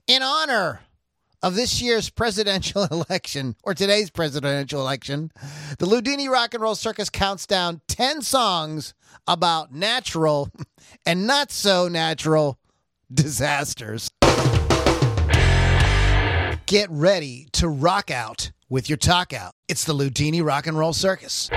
In honor of this year's presidential election, or today's presidential election, the Loudini Rock and Roll Circus counts down 10 songs about natural and not so natural disasters. Get ready to rock out with your talk out. It's the Loudini Rock and Roll Circus.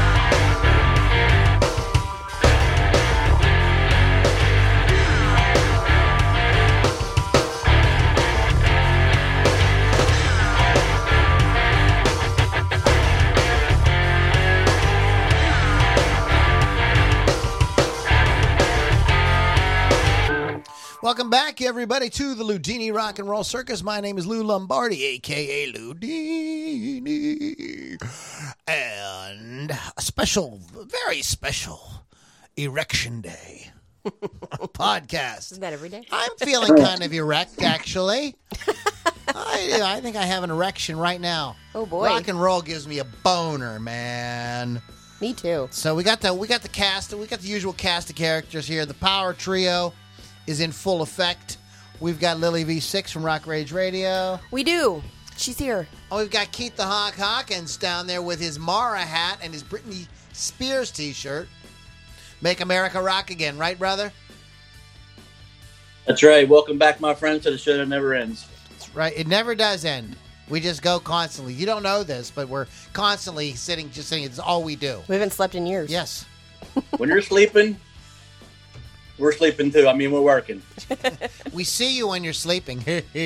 Welcome back, everybody, to the Loudini Rock and Roll Circus. My name is Lou Lombardi, a.k.a. Loudini. And a special, very special Erection Day podcast. Isn't that every day? I'm feeling kind of erect, actually. I think I have an erection right now. Oh, boy. Rock and roll gives me a boner, man. Me too. So we got the cast, we got the usual cast of characters here. The Power Trio is in full effect. We've got Lily V6 from Rock Rage Radio. We do. She's here. Oh, we've got Keith the Hawk Hawkins down there with his Mara hat and his Britney Spears t-shirt. Make America rock again, right, brother? That's right. Welcome back, my friends, to the show that never ends. That's right. It never does end. We just go constantly. You don't know this, but we're constantly sitting. It's all we do. We haven't slept in years. Yes. When you're sleeping, we're sleeping too. I mean, we're working. We see you when you're sleeping.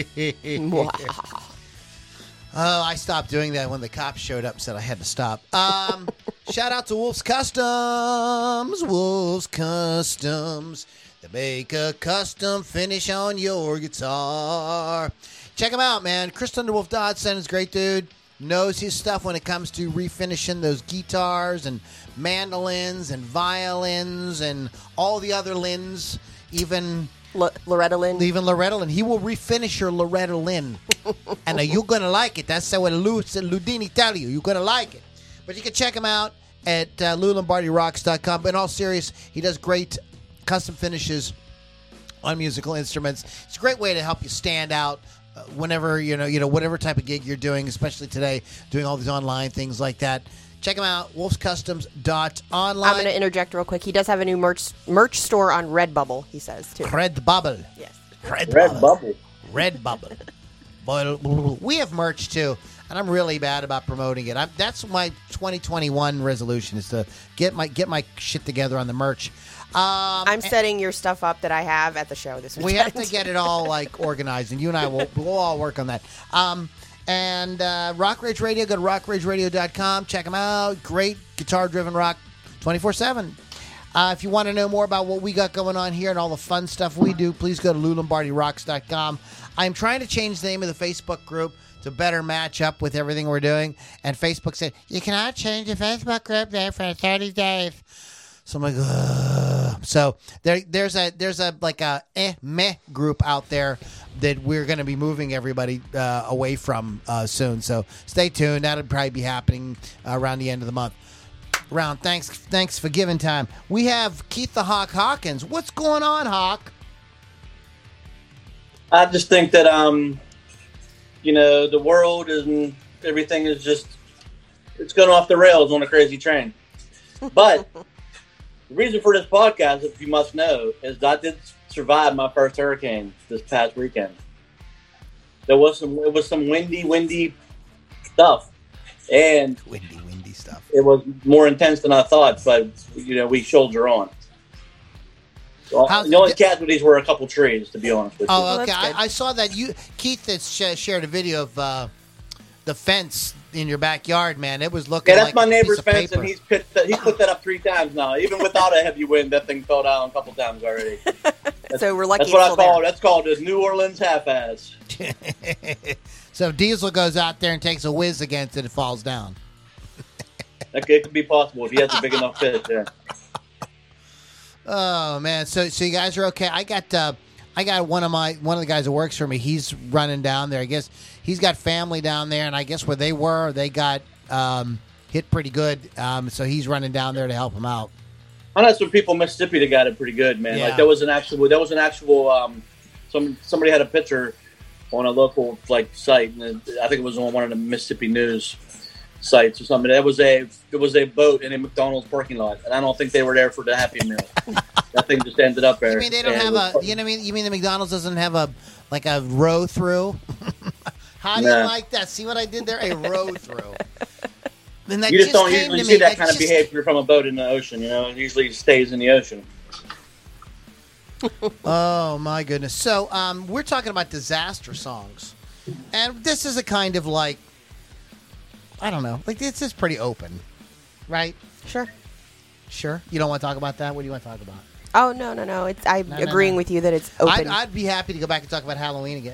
Oh, I stopped doing that when the cops showed up and said I had to stop. Shout out to Wolf's Customs. Wolf's Customs. They make a custom finish on your guitar. Check him out, man. Chris Thunderwolf Dodson is a great dude. Knows his stuff when it comes to refinishing those guitars and mandolins and violins and all the other lins, even Loretta Lynn. Even Loretta Lynn. He will refinish your Loretta Lynn. And you're going to like it. That's what Loudini tell you. You're going to like it. But you can check him out at LouLombardiRocks.com. But in all serious, he does great custom finishes on musical instruments. It's a great way to help you stand out whenever, whatever type of gig you're doing, especially today, doing all these online things like that. Check him out, wolfscustoms.online. I'm going to interject real quick. He does have a new merch store on Redbubble, he says, too. Redbubble. Yes. Redbubble. Redbubble. Boy, we have merch, too, and I'm really bad about promoting it. That's my 2021 resolution, is to get my shit together on the merch. I'm setting your stuff up that I have at the show this weekend. We have to get it all organized, and you and I we'll all work on that. And Rock Rage Radio, go to rockrageradio.com. Check them out. Great guitar-driven rock 24/7. If you want to know more about what we got going on here and all the fun stuff we do, please go to LouLombardiRocks.com. I'm trying to change the name of the Facebook group to better match up with everything we're doing. And Facebook said, you cannot change the Facebook group name for 30 days. So I'm like, ugh. So there's a meh group out there that we're going to be moving everybody away from soon. So stay tuned. That'll probably be happening around the end of the month. Thanks for giving time. We have Keith the Hawk Hawkins. What's going on, Hawk? I just think that the world and everything is it's going off the rails on a crazy train. But the reason for this podcast, if you must know, is that I did survive my first hurricane this past weekend. It was some windy stuff, and windy stuff. It was more intense than I thought, but we shoulder on. So the only casualties were a couple trees, to be honest with you. Oh, okay. I saw that Keith had shared a video of the fence in your backyard, man. It was looking that's like my a neighbor's piece of fence, paper. and he's put that up 3 times now. Even without a heavy wind, that thing fell down a couple times already. So we're lucky. That's what I call. That's called a New Orleans half-ass. So Diesel goes out there and takes a whiz against it, it falls down. It could be possible if he has a big enough fit there. Oh man, so you guys are okay. I got one of the guys that works for me. He's running down there. I guess he's got family down there, and I guess where they were, they got hit pretty good. So he's running down there to help him out. I know some people in Mississippi that got it pretty good, man. Yeah. Like there was an actual somebody had a picture on a local like site, and I think it was on one of the Mississippi News sites or something. It was a boat in a McDonald's parking lot, and I don't think they were there for the Happy Meal. That thing just ended up there. You mean they don't have a? You know what I mean? You mean the McDonald's doesn't have a row through? How do you like that? See what I did there? A row through. And that you just don't usually see that kind of just... behavior from a boat in the ocean. You know, it usually stays in the ocean. Oh my goodness! So we're talking about disaster songs, and this is a kind of like, I don't know, like this is pretty open, right? Sure. You don't want to talk about that? What do you want to talk about? Oh no! I'm agreeing with you that it's open. I'd be happy to go back and talk about Halloween again.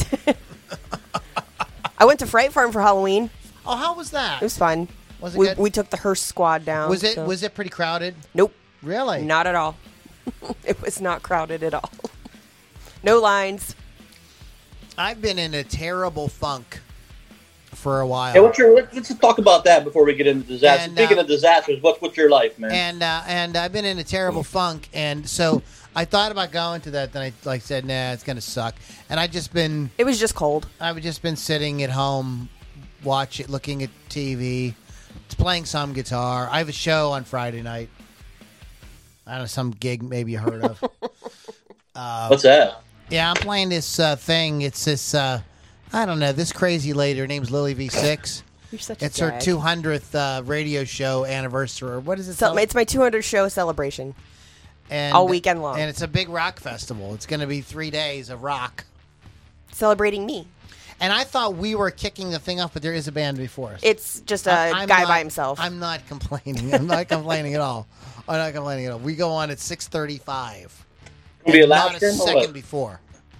I went to Fright Farm for Halloween. Oh, how was that? It was fun. Was it good? We took the Hearst squad down. Was it pretty crowded? Nope. Really? Not at all. It was not crowded at all. No lines. I've been in a terrible funk for a while. Hey, let's just talk about that before we get into disasters. And, Speaking of disasters, what's your life, man? And I've been in a terrible funk, and so I thought about going to that. Then I said, nah, it's gonna suck. And I just been. It was just cold. I've just been sitting at home, looking at TV, playing some guitar. I have a show on Friday night. I don't know, some gig maybe you heard of. What's that? Yeah, I'm playing this thing. It's this, I don't know, this crazy lady. Her name's Lily V6. You're such It's a her jag. 200th radio show anniversary. Or what is it? So, it's my 200 show celebration. And, all weekend long. And it's a big rock festival. It's going to be 3 days of rock. Celebrating me. And I thought we were kicking the thing off, but there is a band before us. It's just a guy by himself. I'm not complaining. I'm not complaining at all. I'm not complaining at all. We go on at 6:35. Be a live not a stream or second what? before.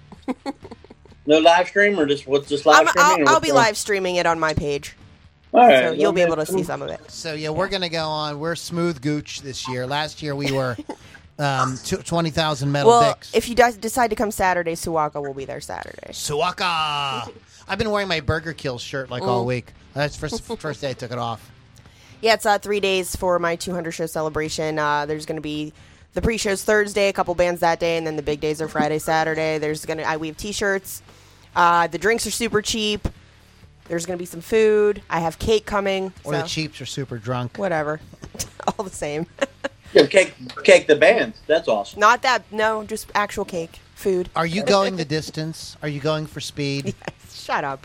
No live stream or just live streaming? I'll be live streaming it on my page. All right, So you'll be able to see some of it. So yeah, we're gonna go on. We're Smooth Gooch this year. Last year we were 20,000 metal Well, dicks. if you decide to come Saturday, Suwaka will be there Saturday. Suwaka. I've been wearing my Burger Kill shirt all week. That's first day I took it off. Yeah, it's 3 days for my 200 show celebration. There's going to be the pre-shows Thursday, a couple bands that day, and then the big days are Friday, Saturday. We have T-shirts. The drinks are super cheap. There's going to be some food. I have cake coming. Or the Cheaps are super drunk. Whatever. All the same. Yeah, cake the band. That's awesome. Not that. No, just actual cake. Food. Are you going the distance? Are you going for speed? Yes, shut up.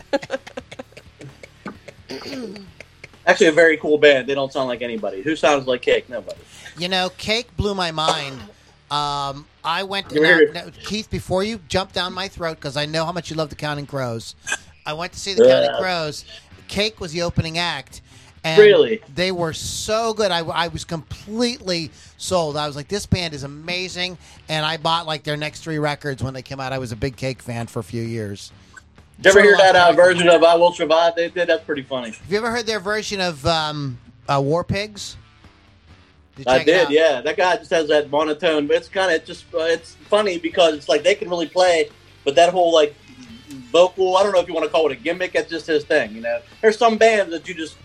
Actually, a very cool band. They don't sound like anybody. Who sounds like Cake? Nobody. You know, Cake blew my mind. I went You now, Keith, before you jump down my throat, because I know how much you love the Counting Crows. I went to see the Counting Crows. Cake was the opening act. And Really? They were so good. I was completely sold. I was like, this band is amazing. And I bought like their next 3 records when they came out. I was a big Cake fan for a few years. Did you ever hear Sort of that like- version of "I Will Survive"? They did. That's pretty funny. Have you ever heard their version of War Pigs? Did you I check it did. out? Yeah, that guy just has that monotone. But it's kind of just it's funny because it's like they can really play, but that whole like vocal. I don't know if you want to call it a gimmick. That's just his thing. You know, there's some bands that you just.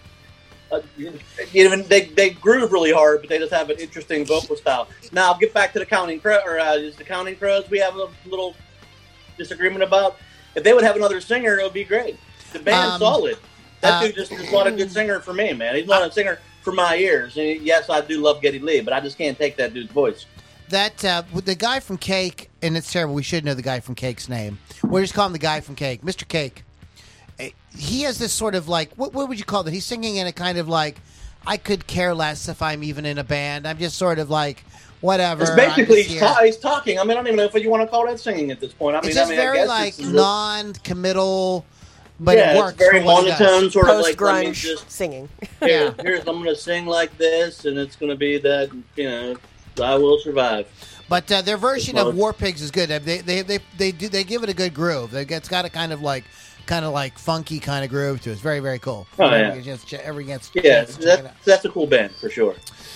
They groove really hard, but they just have an interesting vocal style. Now, I'll get back to the Counting Crows, the Counting Crows. We have a little disagreement about. If they would have another singer, it would be great. The band's solid. That dude just is not a good singer for me, man. He's not a singer for my ears. And yes, I do love Geddy Lee, but I just can't take that dude's voice. That the guy from Cake, and it's terrible. We should know the guy from Cake's name. We'll just call him the guy from Cake, Mr. Cake. He has this sort of like what would you call it? He's singing in a kind of like I could care less if I'm even in a band. I'm just sort of like whatever. It's basically I'm just here. he's talking. I mean, I don't even know if you want to call that singing at this point. It's just I very guess like it's non-committal, but yeah, it works. it's very for what he does. monotone, sort of like let me Post-grunge just singing. here, I'm going to sing like this, and it's going to be that I Will Survive. But their version of War Pigs is good. They give it a good groove. It's got a kind of like funky kind of groove to it. It's very, very cool. Oh, yeah. That's a cool band for sure.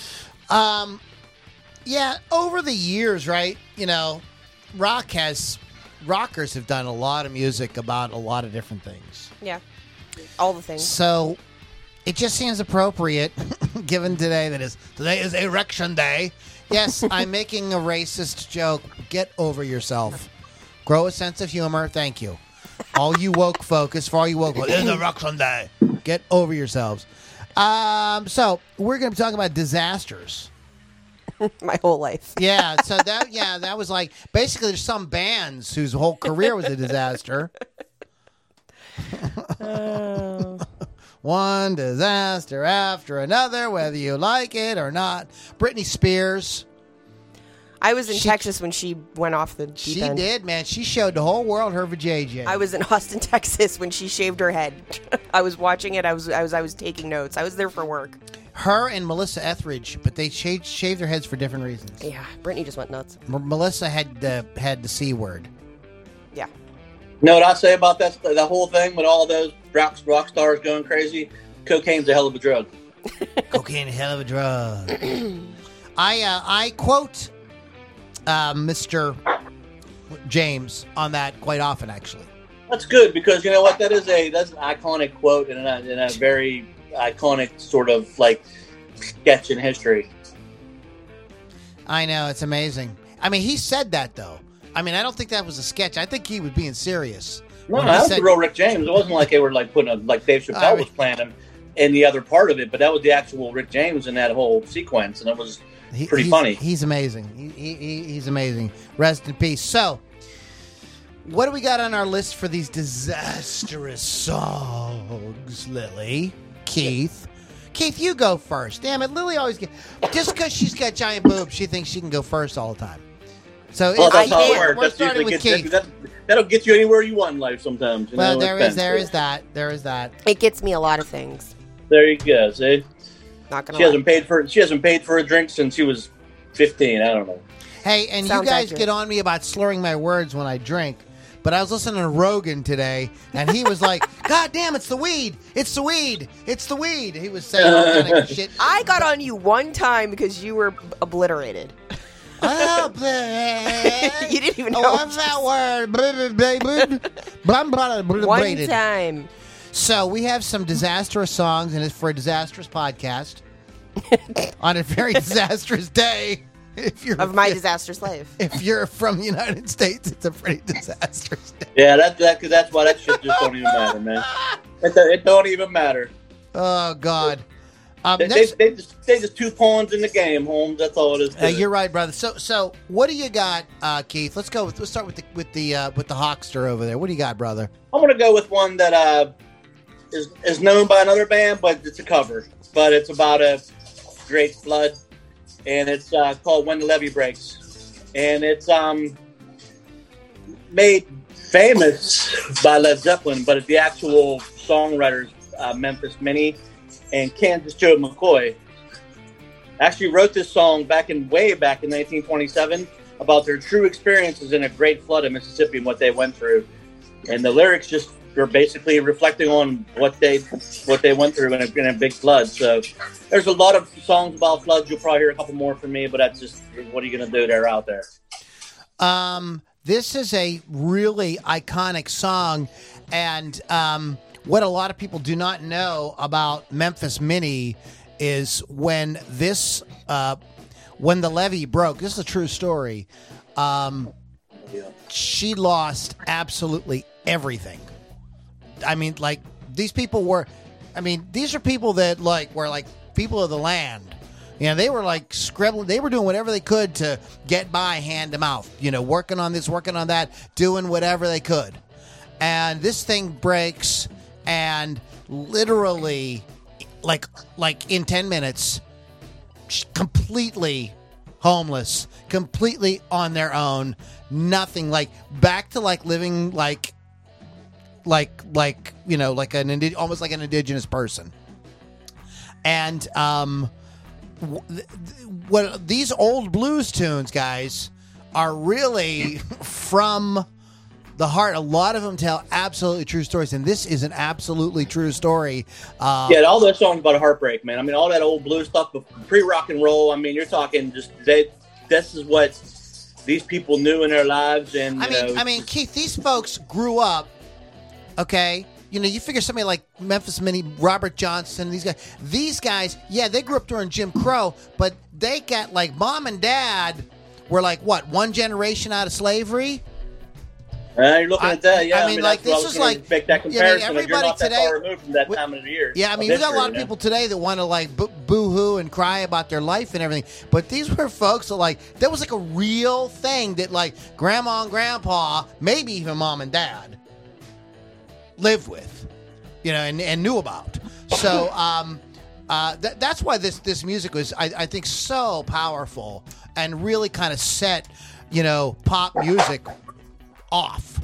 Yeah, over the years, right? You know, rockers have done a lot of music about a lot of different things. Yeah. All the things. So it just seems appropriate, given today is Erection Day. Yes, I'm making a racist joke. Get over yourself. Grow a sense of humor. Thank you. All you woke focus, for all you woke, it's a rock Sunday. Get over yourselves. So we're going to be talking about disasters. My whole life. Yeah, so that was like basically there's some bands whose whole career was a disaster. One disaster after another, whether you like it or not. Britney Spears. I was in Texas when she went off the deep She end. did, man. She showed the whole world her vajayjay. I was in Austin, Texas when she shaved her head. I was watching it. I was taking notes. I was there for work. Her and Melissa Etheridge, but they shaved their heads for different reasons. Yeah, Brittany just went nuts. Melissa had the C word. Yeah. You know what I say about that whole thing with all those rock stars going crazy? Cocaine's a hell of a drug. Cocaine, a hell of a drug. I quote Mr. James on that quite often, actually. That's good because you know what? That's an iconic quote and a very iconic sort of like sketch in history. I know, it's amazing. I mean, he said that though. I mean, I don't think that was a sketch. I think he was being serious. No, that was the real Rick James. It wasn't like they were like putting like Dave Chappelle was playing him in the other part of it, but that was the actual Rick James in that whole sequence, and it was pretty funny. He's amazing. He's amazing. Rest in peace. So, what do we got on our list for these disastrous songs, Lily? Keith, you go first. Damn it, Lily always just because she's got giant boobs, she thinks she can go first all the time. So that's how it works. We're starting with Keith. That'll get you anywhere you want in life sometimes. Well, there is that. It gets me a lot of things. There you go. See, not gonna. She hasn't paid for a drink since she was 15. I don't know. Hey, and Sounds you guys accurate. get on me about slurring my words when I drink. But I was listening to Rogan today, and he was like, God damn, it's the weed. It's the weed. It's the weed. He was saying all kind of shit. I got on you one time because you were obliterated. Oh, You didn't even know. what's that word? One time. So we have some disastrous songs, and it's for a disastrous podcast on a very disastrous day. Of my disastrous life. If you're from the United States, it's a pretty disastrous day. Yeah, that's why that shit just don't even matter, man. It don't even matter. Oh God. They just two pawns in the game, Holmes. That's all it is. You're right, brother. So what do you got, Keith? Let's start with the Hawkster over there. What do you got, brother? I'm gonna go with one that is known by another band, but it's a cover. But it's about a great flood, and it's called "When the Levee Breaks," and it's made famous by Led Zeppelin, but the actual songwriters, Memphis Minnie and Kansas Joe McCoy, actually wrote this song way back in 1927 about their true experiences in a great flood in Mississippi and what they went through. And the lyrics just are basically reflecting on what they went through in a big flood. So there's a lot of songs about floods. You'll probably hear a couple more from me, but that's just, what are you going to do? They're out there. This is a really iconic song, and what a lot of people do not know about Memphis Minnie is when the levee broke. This is a true story. She lost absolutely everything. I mean, like, these people these are people that were like people of the land. You know, they were like scribbling. They were doing whatever they could to get by hand to mouth. You know, working on this, working on that, doing whatever they could. And this thing breaks, and literally, like in 10 minutes, completely homeless, completely on their own, nothing, like back to like living like you know, like almost like an indigenous person. And what these old blues tunes, guys, are really from the heart. A lot of them tell absolutely true stories, and this is an absolutely true story. Yeah, all those songs about heartbreak, man. I mean, all that old blues stuff, pre-rock and roll. I mean, you're talking just this is what these people knew in their lives. And I mean, Keith, these folks grew up. Okay, you know, you figure somebody like Memphis Minnie, Robert Johnson, these guys, yeah, they grew up during Jim Crow, but they got, like, mom and dad were like, what, one generation out of slavery? You're looking at that, yeah. I mean, like, that's this what I is was gonna like- make that comparison. You're everybody not that today- far removed from that time of the year. Yeah, I mean, of you got a lot of history, people today that want to like boo-hoo and cry about their life and everything. But these were folks that like that was like a real thing that like grandma and grandpa, maybe even mom and dad, lived with, and knew about. So that's why this music was, I think, so powerful and really kind of set, pop music off.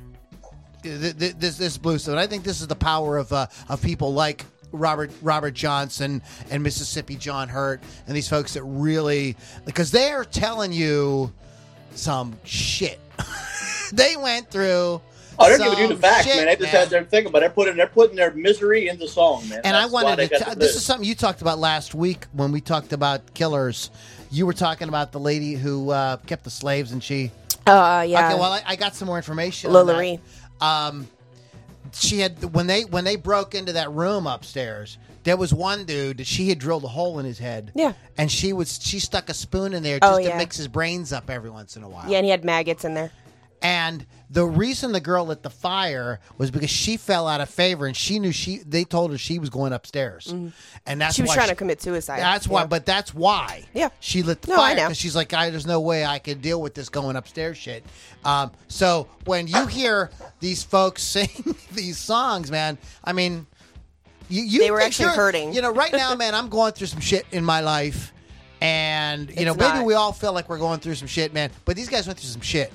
This blues stuff. And I think this is the power of people like Robert Johnson and Mississippi John Hurt and these folks that really, because they're telling you some shit. They went through. Oh, they're giving you the facts, shit, man. They just had their thing about it. They're putting their misery into song, man. And that's I wanted why to. This is something you talked about last week when we talked about Killers. You were talking about the lady who kept the slaves, and she. Yeah. Okay, well, I got some more information. Lola on Ree. that. She had when they broke into that room upstairs. There was one dude that she had drilled a hole in his head. Yeah. And she stuck a spoon in there just to yeah. mix his brains up every once in a while. Yeah, and he had maggots in there. And the reason the girl lit the fire was because she fell out of favor, and she knew they told her she was going upstairs, and that's She was why trying to commit suicide. That's why, Yeah. but that's why. Yeah. she lit the No, I fire know. because she's like, there's no way I could deal with this going upstairs shit. So when you hear these folks sing these songs, man, I mean, you They were think actually you're- hurting. Right now, man, I'm going through some shit in my life. And, maybe not. we all feel like we're going through some shit, man. But these guys went through some shit.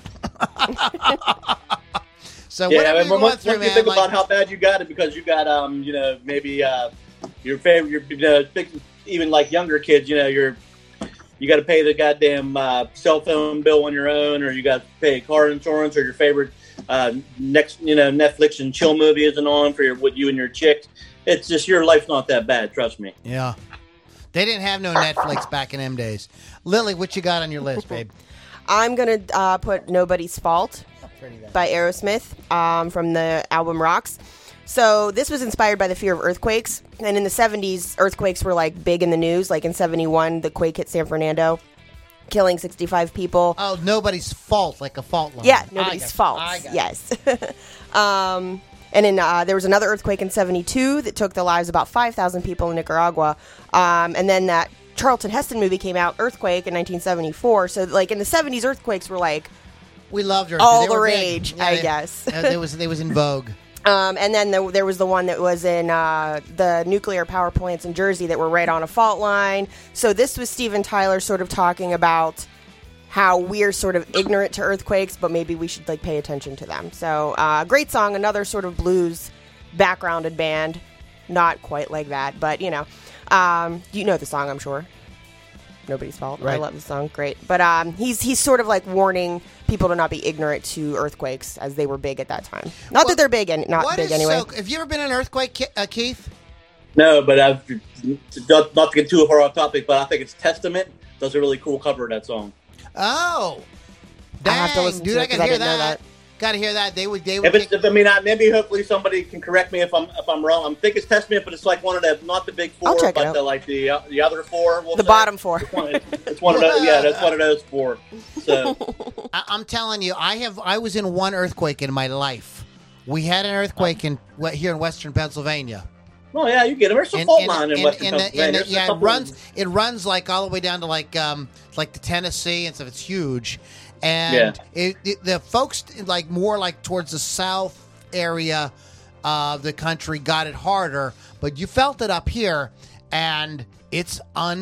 So Yeah, whatever I mean, you're going once through, you man, think like, about how bad you got it, because you got, maybe your favorite, even like younger kids, you got to pay the goddamn cell phone bill on your own, or you got to pay car insurance, or your favorite Netflix and chill movie isn't on for with you and your chick. It's just, your life's not that bad, trust me. yeah. They didn't have no Netflix back in them days. Lily, what you got on your list, babe? I'm going to put Nobody's Fault by Aerosmith from the album Rocks. So this was inspired by the fear of earthquakes. And in the 70s, earthquakes were like big in the news. Like in 71, the quake hit San Fernando, killing 65 people. Oh, Nobody's Fault, like a fault line. Yeah, Nobody's Fault. I got it. Yes. And then there was another earthquake in 72 that took the lives of about 5,000 people in Nicaragua. And then that Charlton Heston movie came out, Earthquake, in 1974. So, like, in the 70s, earthquakes were, like, We loved her. all They the were big. rage, Yeah, I they- guess. They was in vogue. And then there was the one that was in the nuclear power plants in Jersey that were right on a fault line. So this was Steven Tyler sort of talking about how we're sort of ignorant to earthquakes, but maybe we should like pay attention to them. So great song, another sort of blues backgrounded band. Not quite like that, but you know the song, I'm sure. Nobody's Fault. Right. I love the song. Great. But he's sort of like warning people to not be ignorant to earthquakes as they were big at that time. Not that they're big and not What big is anyway. have you ever been in an earthquake, Keith? No, but not to get too far off topic, but I think it's Testament does a really cool cover of that song. Oh, I have to dang, listen dude! to it I 'cause gotta I hear didn't know that. that. Gotta hear that. They would. Maybe hopefully somebody can correct me if I'm wrong. I think it's Testament, but it's like one of the, not the big four, I'll check it but out. the other four. We'll The say. bottom four. It's one of those. Yeah, that's one of those four. So I'm telling you, I was in one earthquake in my life. We had an earthquake here in Western Pennsylvania. well, yeah, you get them. There's some fault line in Western Pennsylvania. There's a Yeah, couple it runs like all the way down to like the Tennessee and stuff. It's huge, and the folks like more like towards the south area of the country got it harder, but you felt it up here, and it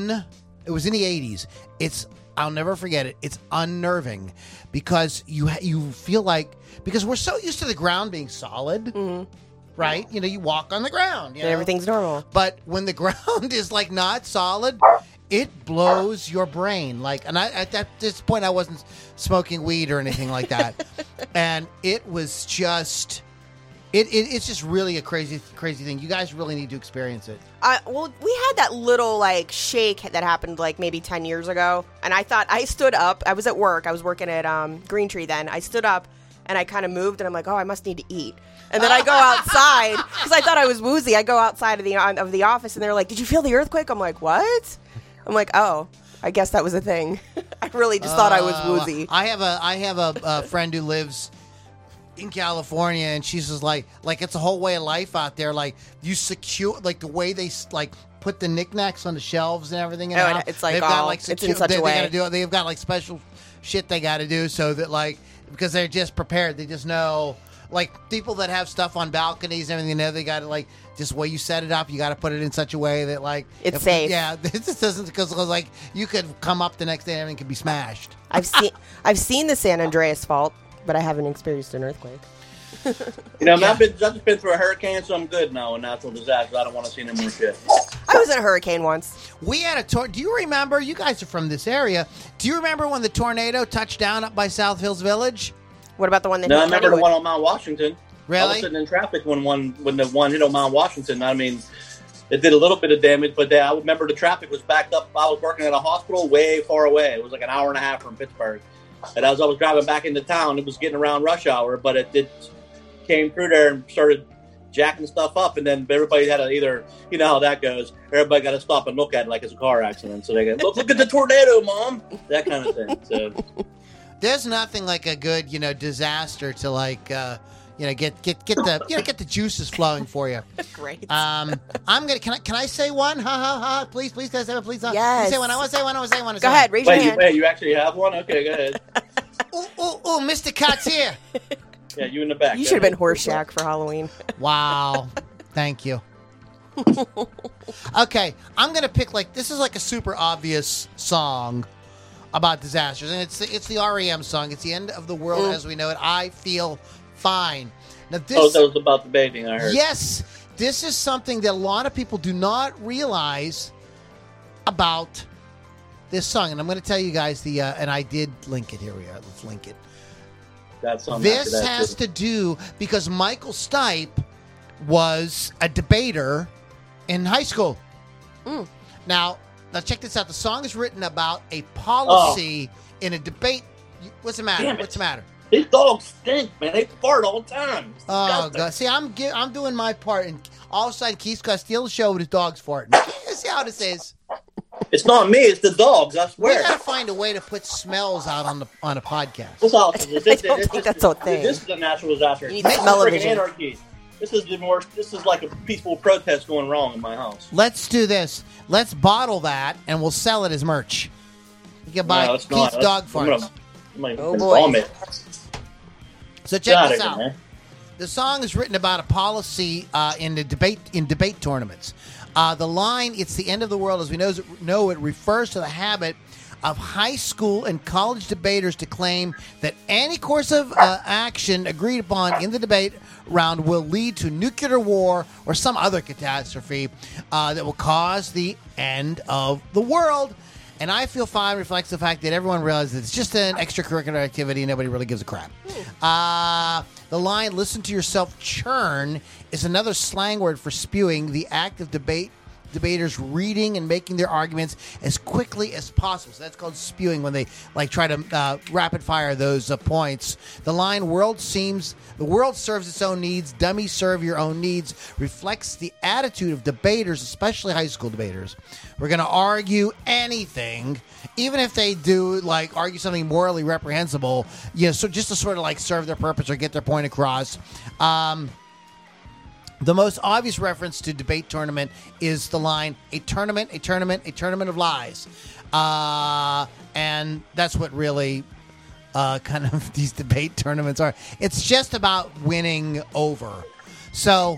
was in the 80s. I'll never forget it. It's unnerving because you feel like, because we're so used to the ground being solid, right? You know, you walk on the ground, you And know? everything's normal. But when the ground is like not solid, it blows your brain. Like, and at this point, I wasn't smoking weed or anything like that, and it was just. It's just really a crazy thing. You guys really need to experience it. Well, we had that little like shake that happened like maybe 10 years ago, and I stood up. I was at work. I was working at Green Tree then. I stood up and I kind of moved, and I'm like, oh, I must need to eat. And then I go outside because I thought I was woozy. I go outside of the office, and they're like, did you feel the earthquake? I'm like, what? I'm like, oh, I guess that was a thing. I really just thought I was woozy. I have a friend who lives in California, and she's just like it's a whole way of life out there. Like you secure, like the way they like put the knickknacks on the shelves and everything. And it's like they've got like it's in such a way. They gotta do, they've got like special shit they got to do so that like because they're just prepared. They just know. Like people that have stuff on balconies and everything, they got to like just the way you set it up. You got to put it in such a way that like it's safe. Yeah, this doesn't because like you could come up the next day and everything could be smashed. I've seen the San Andreas fault, but I haven't experienced an earthquake. I've just been through a hurricane, so I'm good now. And natural disasters, I don't want to see any more shit. I was in a hurricane once. We had a do you remember? You guys are from this area. Do you remember when the tornado touched down up by South Hills Village? What about the one that? No, hit I remember the Kennywood? one on Mount Washington. Really? I was sitting in traffic when the one hit on Mount Washington. I mean, it did a little bit of damage, but I remember the traffic was backed up. I was working at a hospital way far away. It was like an hour and a half from Pittsburgh. And as I was driving back into town, it was getting around rush hour, but it came through there and started jacking stuff up. And then everybody had to either, you know how that goes, everybody got to stop and look at it like it's a car accident. So they go, look at the tornado, Mom. That kind of thing. So. There's nothing like a good, disaster to like, get the juices flowing for you. Great. I'm gonna. Can I say one? Ha ha ha! Please, can I say one? Please. Yes. Say one. I want to say one. Go ahead. Raise your hand. Wait, you actually have one? Okay, go ahead. Ooh, Mr. Cot's here. Yeah, you in the back. You should have been Horseshack for Halloween. Wow. Thank you. Okay, I'm gonna pick this is like a super obvious song about disasters, and it's the REM song. It's the end of the world as we know it. I feel fine. Now this. That was about the bathing, I heard. Yes, this is something that a lot of people do not realize about this song, and I'm going to tell you guys and I did link it. Here we are. Let's link it. That song This has to do because Michael Stipe was a debater in high school. Now check this out. The song is written about a policy in a debate. What's the matter? What's the matter? These dogs stink, man. They fart all the time. It's Oh, disgusting. God. See, I'm doing my part, and all of a sudden, Keith's got to steal the show with his dog's farting. See how this is? It's not me. It's the dogs. I We swear. got to find a way to put smells out on a podcast. This all, I don't think that's a thing. This is a natural disaster. You need This is smell-o-vision. freaking anarchy. This is like a peaceful protest going wrong in my house. Let's do this. Let's bottle that, and we'll sell it as merch. You can buy No, it's Keith's not. dog I'm farts. Oh, boy. So check Get this outta out. here, man. The song is written about a policy in debate tournaments. The line "It's the end of the world," as we know it refers to the habit of high school and college debaters to claim that any course of action agreed upon in the debate round will lead to nuclear war or some other catastrophe that will cause the end of the world. And I Feel Fine reflects the fact that everyone realizes it's just an extracurricular activity and nobody really gives a crap. The line, "Listen to yourself churn," is another slang word for spewing, the act of debaters reading and making their arguments as quickly as possible. So that's called spewing when they try to rapid fire those points. The line, "The world serves its own needs, dummies serve your own needs," reflects the attitude of debaters, especially high school debaters. We're going to argue anything, even if they do argue something morally reprehensible, so just to sort of serve their purpose or get their point across. The most obvious reference to debate tournament is the line, a tournament of lies. And that's what really kind of these debate tournaments are. It's just about winning over. So,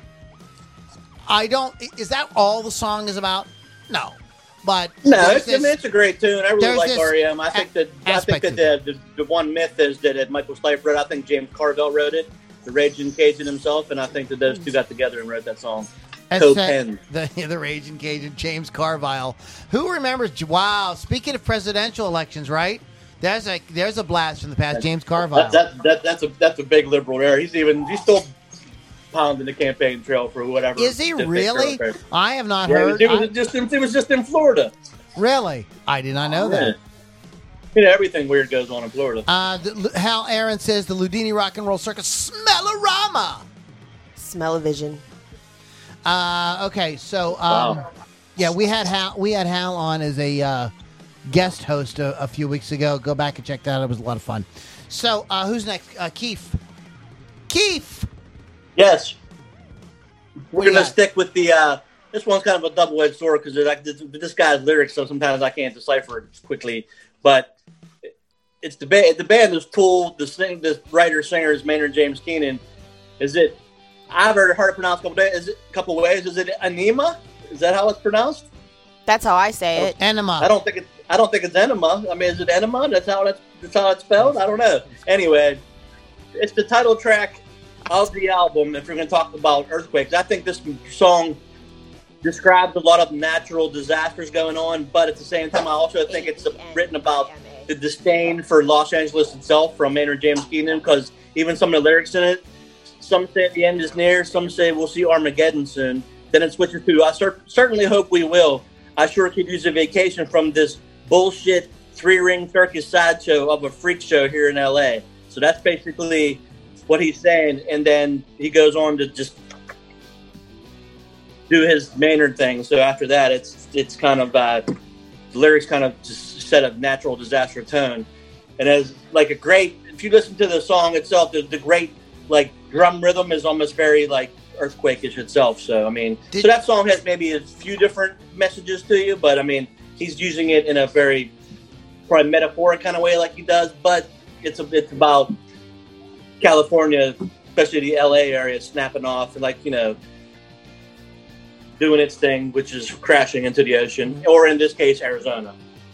is that all the song is about? No. But no, it's a great tune. I really like this REM. I think that the one myth is that Michael Stipe wrote. I think James Carville wrote it, the Raging Cajun himself, and I think that those two got together and wrote that song. Co-pen. The Raging Cajun, James Carville. Who remembers? Wow. Speaking of presidential elections, right? There's a blast from the past. James Carville. That's a big liberal there. He's still pounding the campaign trail for whatever. Is he really? I have not heard. It was just in Florida. Really? I did not know that. Everything weird goes on in Florida. Hal Aaron says the Ludini Rock and Roll Circus Smell-O-Rama. Smell-O-vision. Okay, so Wow. yeah, we had Hal on as a guest host a few weeks ago. Go back and check that out. It was a lot of fun. So who's next? Keith. Keith. Yes. We're What do you gonna got? stick with the. This one's kind of a double-edged sword because this guy's lyrics, so sometimes I can't decipher it quickly. But it's the band. The band is Tool. The writer singer is Maynard James Keenan. Is it? I've heard it pronounced a couple ways. Is it Anima? Is that how it's pronounced? That's how I say it. Enema. I don't think it's enema. I mean, is it enema? That's how it's spelled. I don't know. Anyway, it's the title track of the album. If we're going to talk about earthquakes, I think this song describes a lot of natural disasters going on, but at the same time, I also think it's written about the disdain for Los Angeles itself from Maynard James Keenan, because even some of the lyrics in it, some say the end is near, some say we'll see Armageddon soon. Then it switches to, I certainly hope we will. I sure could use a vacation from this bullshit 3-ring circus sideshow of a freak show here in L.A. So that's basically what he's saying. And then he goes on to just do his Maynard thing. So after that, it's kind of, the lyrics kind of just set a natural disaster tone. And as like a great, if you listen to the song itself, the great like drum rhythm is almost very like earthquake-ish itself. So I mean, so that song has maybe a few different messages to you, but I mean, he's using it in a very probably metaphoric kind of way, like he does. But it's about California, especially the LA area, snapping off and like doing its thing, which is crashing into the ocean, or in this case, Arizona.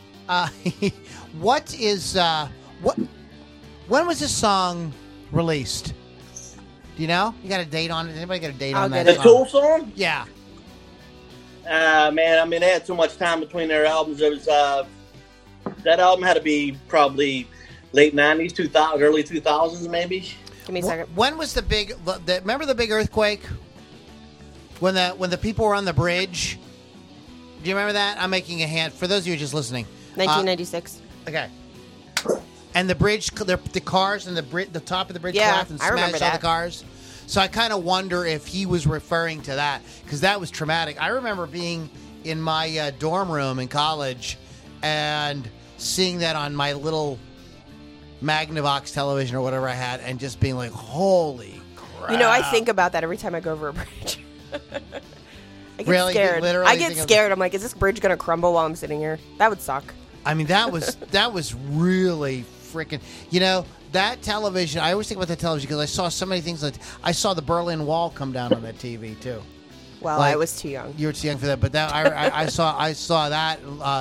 What is when was this song released? Do you know? You got a date on it? Anybody got a date on that? The Tool song? Yeah. Man, I mean, they had so much time between their albums. It was that album had to be probably late 90s, 2000, early 2000s, maybe. Give me a second. When was remember the big earthquake? When the people were on the bridge? Do you remember that? I'm making a hand. For those of you just listening. 1996. Okay. And the bridge, the cars and the top of the bridge Yeah, collapsed and I remember smashed all the that. cars. So I kind of wonder if he was referring to that, because that was traumatic. I remember being in my dorm room in college and seeing that on my little Magnavox television or whatever I had, and just being like, holy crap. I think about that every time I go over a bridge. I get Really? scared. Literally I get think of- scared. I'm like, is this bridge going to crumble while I'm sitting here? That would suck. I mean, that was really freaking. That television. I always think about that television because I saw so many things. Like I saw the Berlin Wall come down on that TV too. Well, Like, I was too young. You were too young for that, but that I saw that.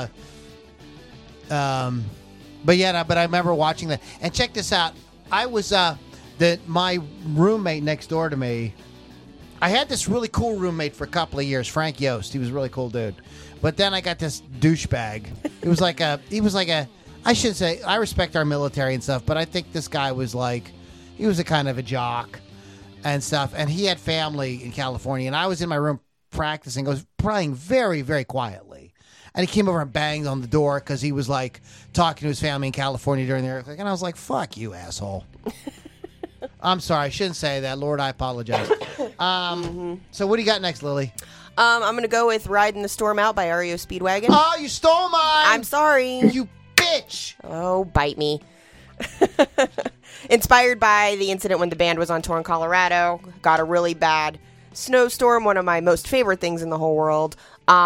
But I remember watching that. And check this out. I was my roommate next door to me. I had this really cool roommate for a couple of years, Frank Yost. He was a really cool dude. But then I got this douchebag. He was like a. I should say I respect our military and stuff, but I think this guy was he was a kind of a jock and stuff. And he had family in California, and I was in my room practicing. I was playing very, very quietly, and he came over and banged on the door because he was like talking to his family in California during the earthquake, and I was like, "Fuck you, asshole." I'm sorry, I shouldn't say that. Lord, I apologize. So what do you got next, Lily? I'm going to go with Riding the Storm Out by REO Speedwagon. Oh, you stole mine! I'm sorry. You bitch! Oh, bite me. Inspired by the incident when the band was on tour in Colorado, got a really bad snowstorm, one of my most favorite things in the whole world.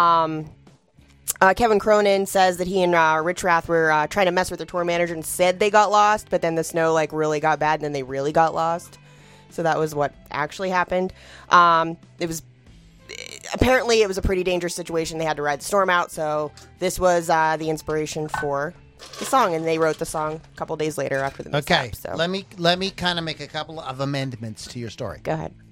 Kevin Cronin says that he and Rich Rath were trying to mess with their tour manager and said they got lost, but then the snow really got bad and then they really got lost. So that was what actually happened. Apparently it was a pretty dangerous situation. They had to ride the storm out, so this was the inspiration for the song, and they wrote the song a couple days later after the mishap. Okay, So let me kind of make a couple of amendments to your story. go ahead.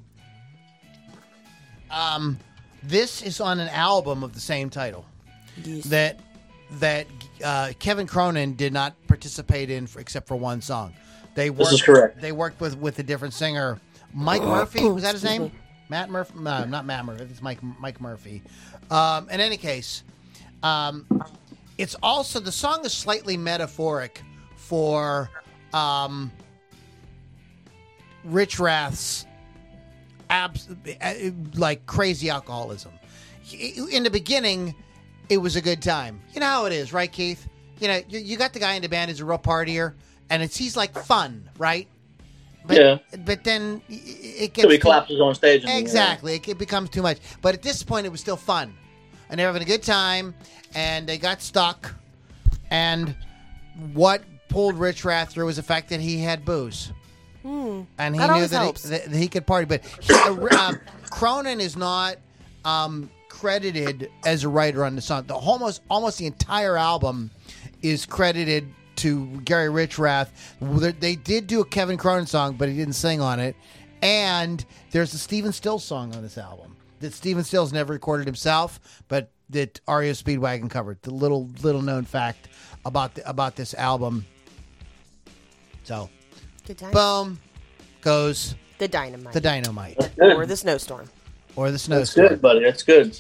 This is on an album of the same title Yes. that Kevin Cronin did not participate in except for one song. This is correct. They worked with a different singer, Mike Murphy. Was that his name? Matt Murphy? No, not Matt Murphy. It's Mike Murphy. In any case, it's also the song is slightly metaphoric for Rich Rath's crazy alcoholism. In the beginning, it was a good time. You know how it is, right, Keith? You got the guy in the band who's a real partier, and he's like fun, right? But then it gets So he collapses on stage. And, exactly. It becomes too much. But at this point, it was still fun. And they were having a good time. And they got stuck. And what pulled Rich Rath through was the fact that he had booze. And he That knew always that helps. he could party. But Cronin is not credited as a writer on the song. Almost the entire album is credited to Gary Richrath. They did do a Kevin Cronin song, but he didn't sing on it. And there's a Stephen Stills song on this album that Stephen Stills never recorded himself, but that REO Speedwagon covered. The little known fact about this album. So, Good time. boom goes The dynamite. the dynamite Or the snowstorm. or the That's snowstorm. good, buddy. That's good.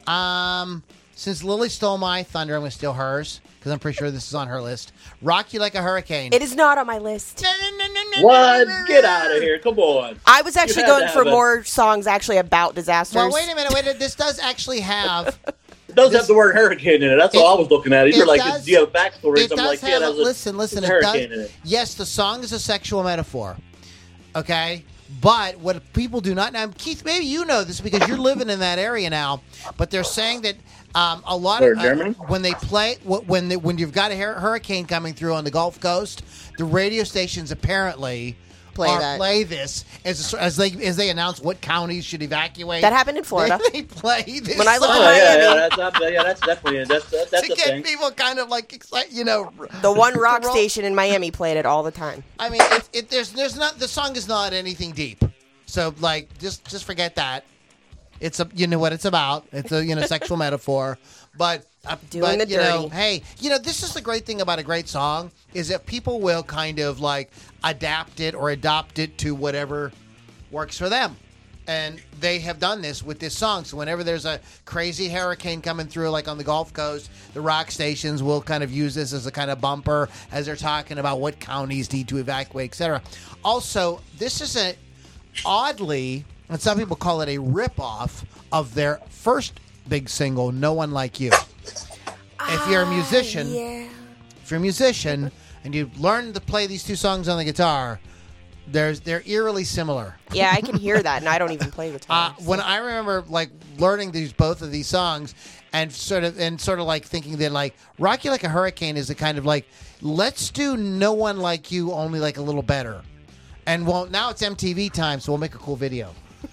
Since Lily stole my thunder, I'm going to steal hers because I'm pretty sure this is on her list. Rock You Like a Hurricane. It is not on my list. What? Get out of here. Come on. I was actually You had going to for have it. more songs actually about disasters. Well, wait a minute. This does actually have. It does have the word hurricane in it. That's all I was looking at. You're like, does- do you have backstories? It I'm does like, have. yeah, that was Listen. there's It a hurricane does. in it. Yes, the song is a sexual metaphor. Okay, but what people do not know, Keith, maybe you know this because you're living in that area now. But they're saying that a lot Where, of Germany? when they play when you've got a hurricane coming through on the Gulf Coast, the radio stations apparently play this as they announce what counties should evacuate. That happened in Florida. They play this When I lived song. in Miami. That's definitely that's to a get thing. people kind of like excited, The one rock roll- station in Miami played it all the time. I mean, there's not the song is not anything deep, so like just forget that. It's what it's about. It's a sexual metaphor, but Doing the dirty. hey, this is the great thing about a great song is that people will kind of like adapt it or adopt it to whatever works for them. And they have done this with this song. So whenever there's a crazy hurricane coming through, like on the Gulf Coast, the rock stations will kind of use this as a kind of bumper as they're talking about what counties need to evacuate, etc. Also, this is oddly, and some people call it a ripoff of their first big single, "No One Like You." If you're a musician, Yeah. if you're a musician and you learn to play these two songs on the guitar, they're eerily similar. Yeah, I can hear that, and I don't even play guitar. When I remember like learning both of these songs and sort of like thinking that like "Rock You Like a Hurricane" is the kind of like, let's do "No One Like You" only like a little better. And well, now it's MTV time, so we'll make a cool video.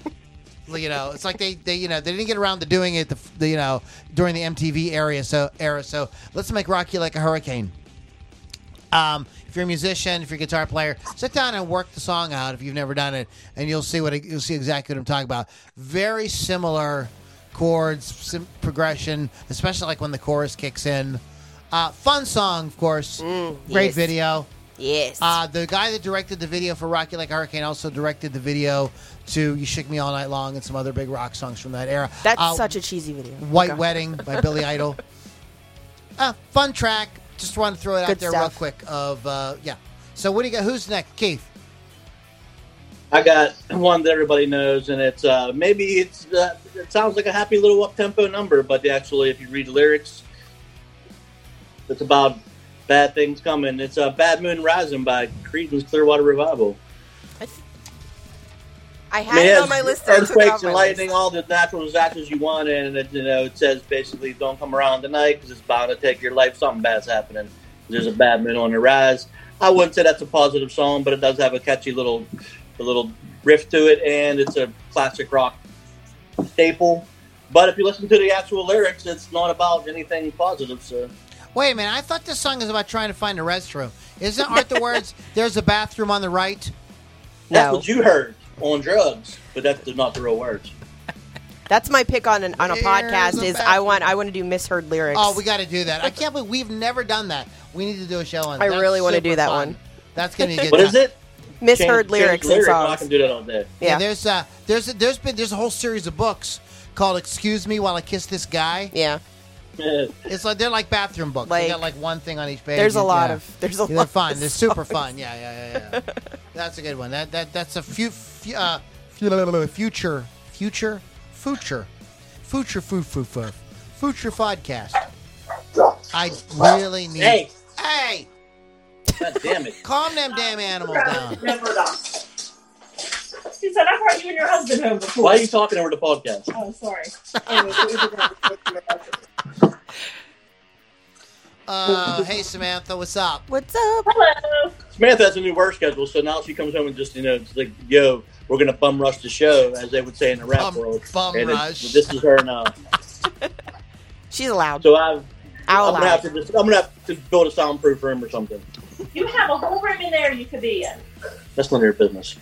It's like they didn't get around to doing it during the MTV era. So let's make "Rock You Like a Hurricane." If you're a musician, if you're a guitar player, sit down and work the song out if you've never done it, and you'll see exactly what I'm talking about. Very similar chords, progression, especially like when the chorus kicks in. Fun song, of course. Great yes. video. Yes. The guy that directed the video for "Rock You Like a Hurricane" also directed the video to "You Shook Me All Night Long" and some other big rock songs from that era. That's such a cheesy video. "White Okay. Wedding" by Billy Idol. Fun track. Just want to throw it out Good there stuff. real quick. So what do you got? Who's next? Keith. I got one that everybody knows, and it's it sounds like a happy little up tempo number, but actually, if you read the lyrics, it's about bad things coming. It's "Bad Moon Rising" by Creedence Clearwater Revival. I had it on my list. and I took it off Earthquakes my and lightning, list. all the natural disasters you want, and it says basically don't come around tonight because it's bound to take your life. Something bad's happening. There's a bad moon on the rise. I wouldn't say that's a positive song, but it does have a catchy little riff to it, and it's a classic rock staple. But if you listen to the actual lyrics, it's not about anything positive. So Wait a minute. I thought this song is about trying to find a restroom. Aren't the words "There's a bathroom on the right"? that's No. what you heard on drugs, but that's not the real words. That's my pick on a There's podcast. a Is bathroom. I want to do misheard lyrics. Oh, we got to do that. I can't believe we've never done that. We need to do a show on. I That's really wanna super do that fun. one. That's gonna be a good. What time. is it? misheard lyrics and I songs. can do that all day. Yeah. There's a whole series of books called "Excuse Me While I Kiss This Guy." Yeah. It's like they're like bathroom books. They Like, got like one thing on each page. There's a lot Yeah. of there's a They're lot. fun. of They're super songs. fun. Yeah. That's a good one. That's a future podcast. I really need. Hey, Hey, God damn it! calm them damn animals down. She said, I brought you and your husband home before. Why are you talking over the podcast? Oh, sorry. Hey, Samantha, what's up? What's up? Hello. Samantha has a new work schedule, so now she comes home and just, it's like, yo, we're going to bum rush the show, as they would say in the rap world. Bum And rush. This is her now. She's allowed. So I'm I'll gonna allow have it. to I'm gonna have to build a soundproof room or something. You have a whole room in there you could be in. That's none of your business.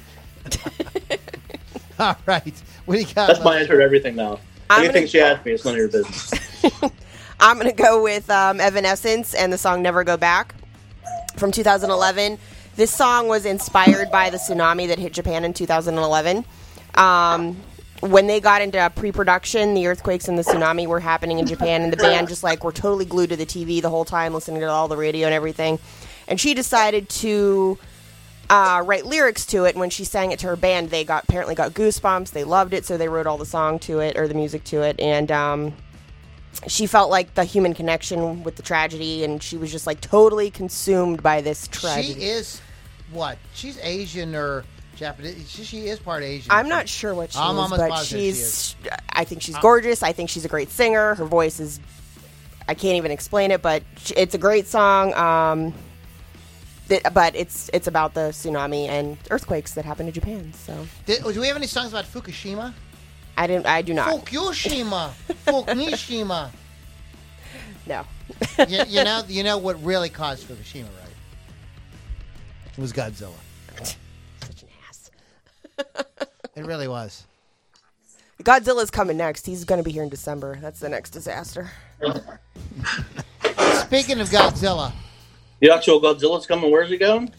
All right. What do you got? That's my Mother? answer to everything now. I'm Anything gonna- she asks me, it's none of your business. I'm going to go with Evanescence and the song Never Go Back from 2011. This song was inspired by the tsunami that hit Japan in 2011. When they got into pre-production, the earthquakes and the tsunami were happening in Japan, and the band just were totally glued to the TV the whole time, listening to all the radio and everything. And she decided to write lyrics to it. And when she sang it to her band, they apparently got goosebumps. They loved it, so they wrote all the song to it, or the music to it. And she felt like the human connection with the tragedy, and she was just totally consumed by this tragedy. She is what? She's Asian or Japanese. She is part Asian. I'm not sure what she I'm is, almost but positive she is. I think she's gorgeous. I think she's a great singer. Her voice is, I can't even explain it, but it's a great song. But it's about the tsunami and earthquakes that happened in Japan. So Do we have any songs about Fukushima? I do not. Fukushima. Fukushima. No. You know what really caused Fukushima, right? It was Godzilla. Such an ass. It really was. Godzilla's coming next. He's going to be here in December. That's the next disaster. Speaking of Godzilla, The actual Godzilla's coming. Where's he going?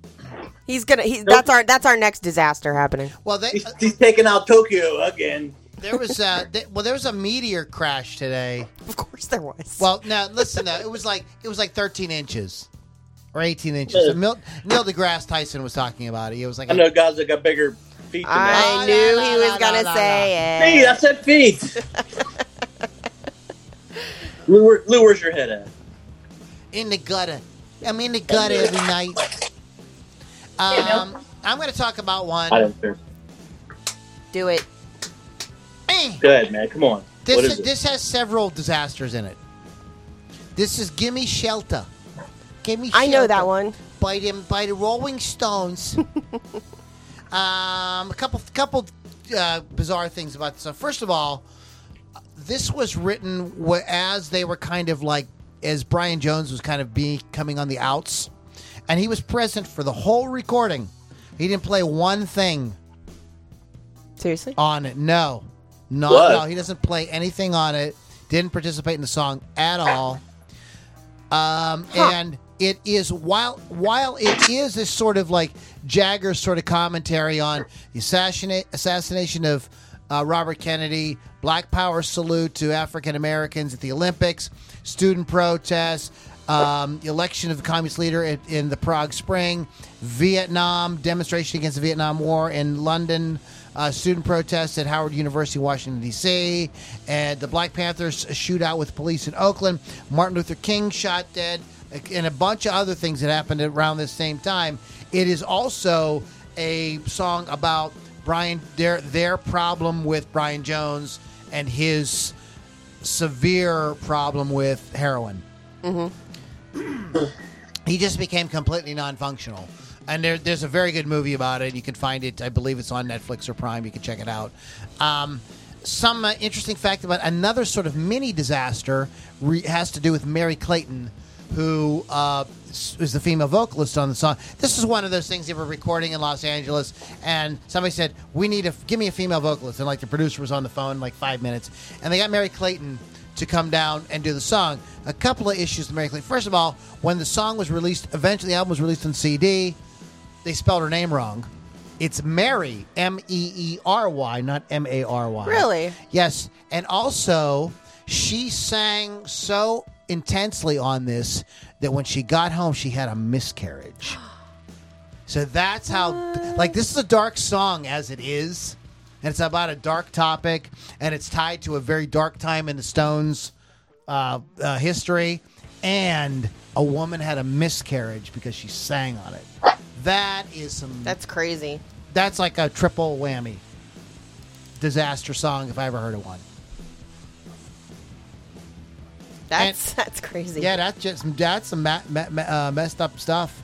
That's our next disaster happening. well, He's taking out Tokyo again. there was a meteor crash today. Of course there was. Well, now listen. It was like 13 inches or 18 inches. So Neil deGrasse Tyson was talking about it. He was like, I know guys that got bigger feet than that. I knew he was going to say Feet, it. I said feet. Lou, where's your head at? in the gutter. I'm in the gutter every night. I'm going to talk about one. I don't care. Do it. Eh. Go ahead, man. Come on. What is it? This has several disasters in it. This is Gimme Shelter. Gimme Shelter. I know that one. By the Rolling Stones. A couple bizarre things about this. First of all, this was written as they were kind of as Brian Jones was kind of coming on the outs, and he was present for the whole recording. He didn't play one thing Seriously? on it. No, What? no, he doesn't play anything on it. Didn't participate in the song at all. And it is while it is this sort of Jagger sort of commentary on the assassination of Robert Kennedy, Black Power salute to African Americans at the Olympics, student protests, election of the communist leader in the Prague Spring, Vietnam, demonstration against the Vietnam War in London, student protests at Howard University, Washington, D.C., and the Black Panthers shootout with police in Oakland, Martin Luther King shot dead, and a bunch of other things that happened around this same time. It is also a song about their problem with Brian Jones and his severe problem with heroin. Mm-hmm. He just became completely non-functional. And there's a very good movie about it. You can find it. I believe it's on Netflix or Prime. You can check it out. Some interesting fact about another sort of mini disaster has to do with Mary Clayton, who is the female vocalist on the song. This is one of those things they were recording in Los Angeles, and somebody said, give me a female vocalist. And the producer was on the phone in 5 minutes. And they got Mary Clayton to come down and do the song. A couple of issues with Mary Clayton. First of all, when the song was released, eventually the album was released on CD, they spelled her name wrong. It's Mary, M-E-E-R-Y, not M-A-R-Y. Really? Yes. And also, she sang so intensely on this that when she got home, she had a miscarriage. So that's how, this is a dark song as it is. And it's about a dark topic, and it's tied to a very dark time in the Stones' history. And a woman had a miscarriage because she sang on it. That is That's crazy. That's like a triple whammy. Disaster song if I ever heard of one. That's crazy. Yeah, that's some messed up stuff.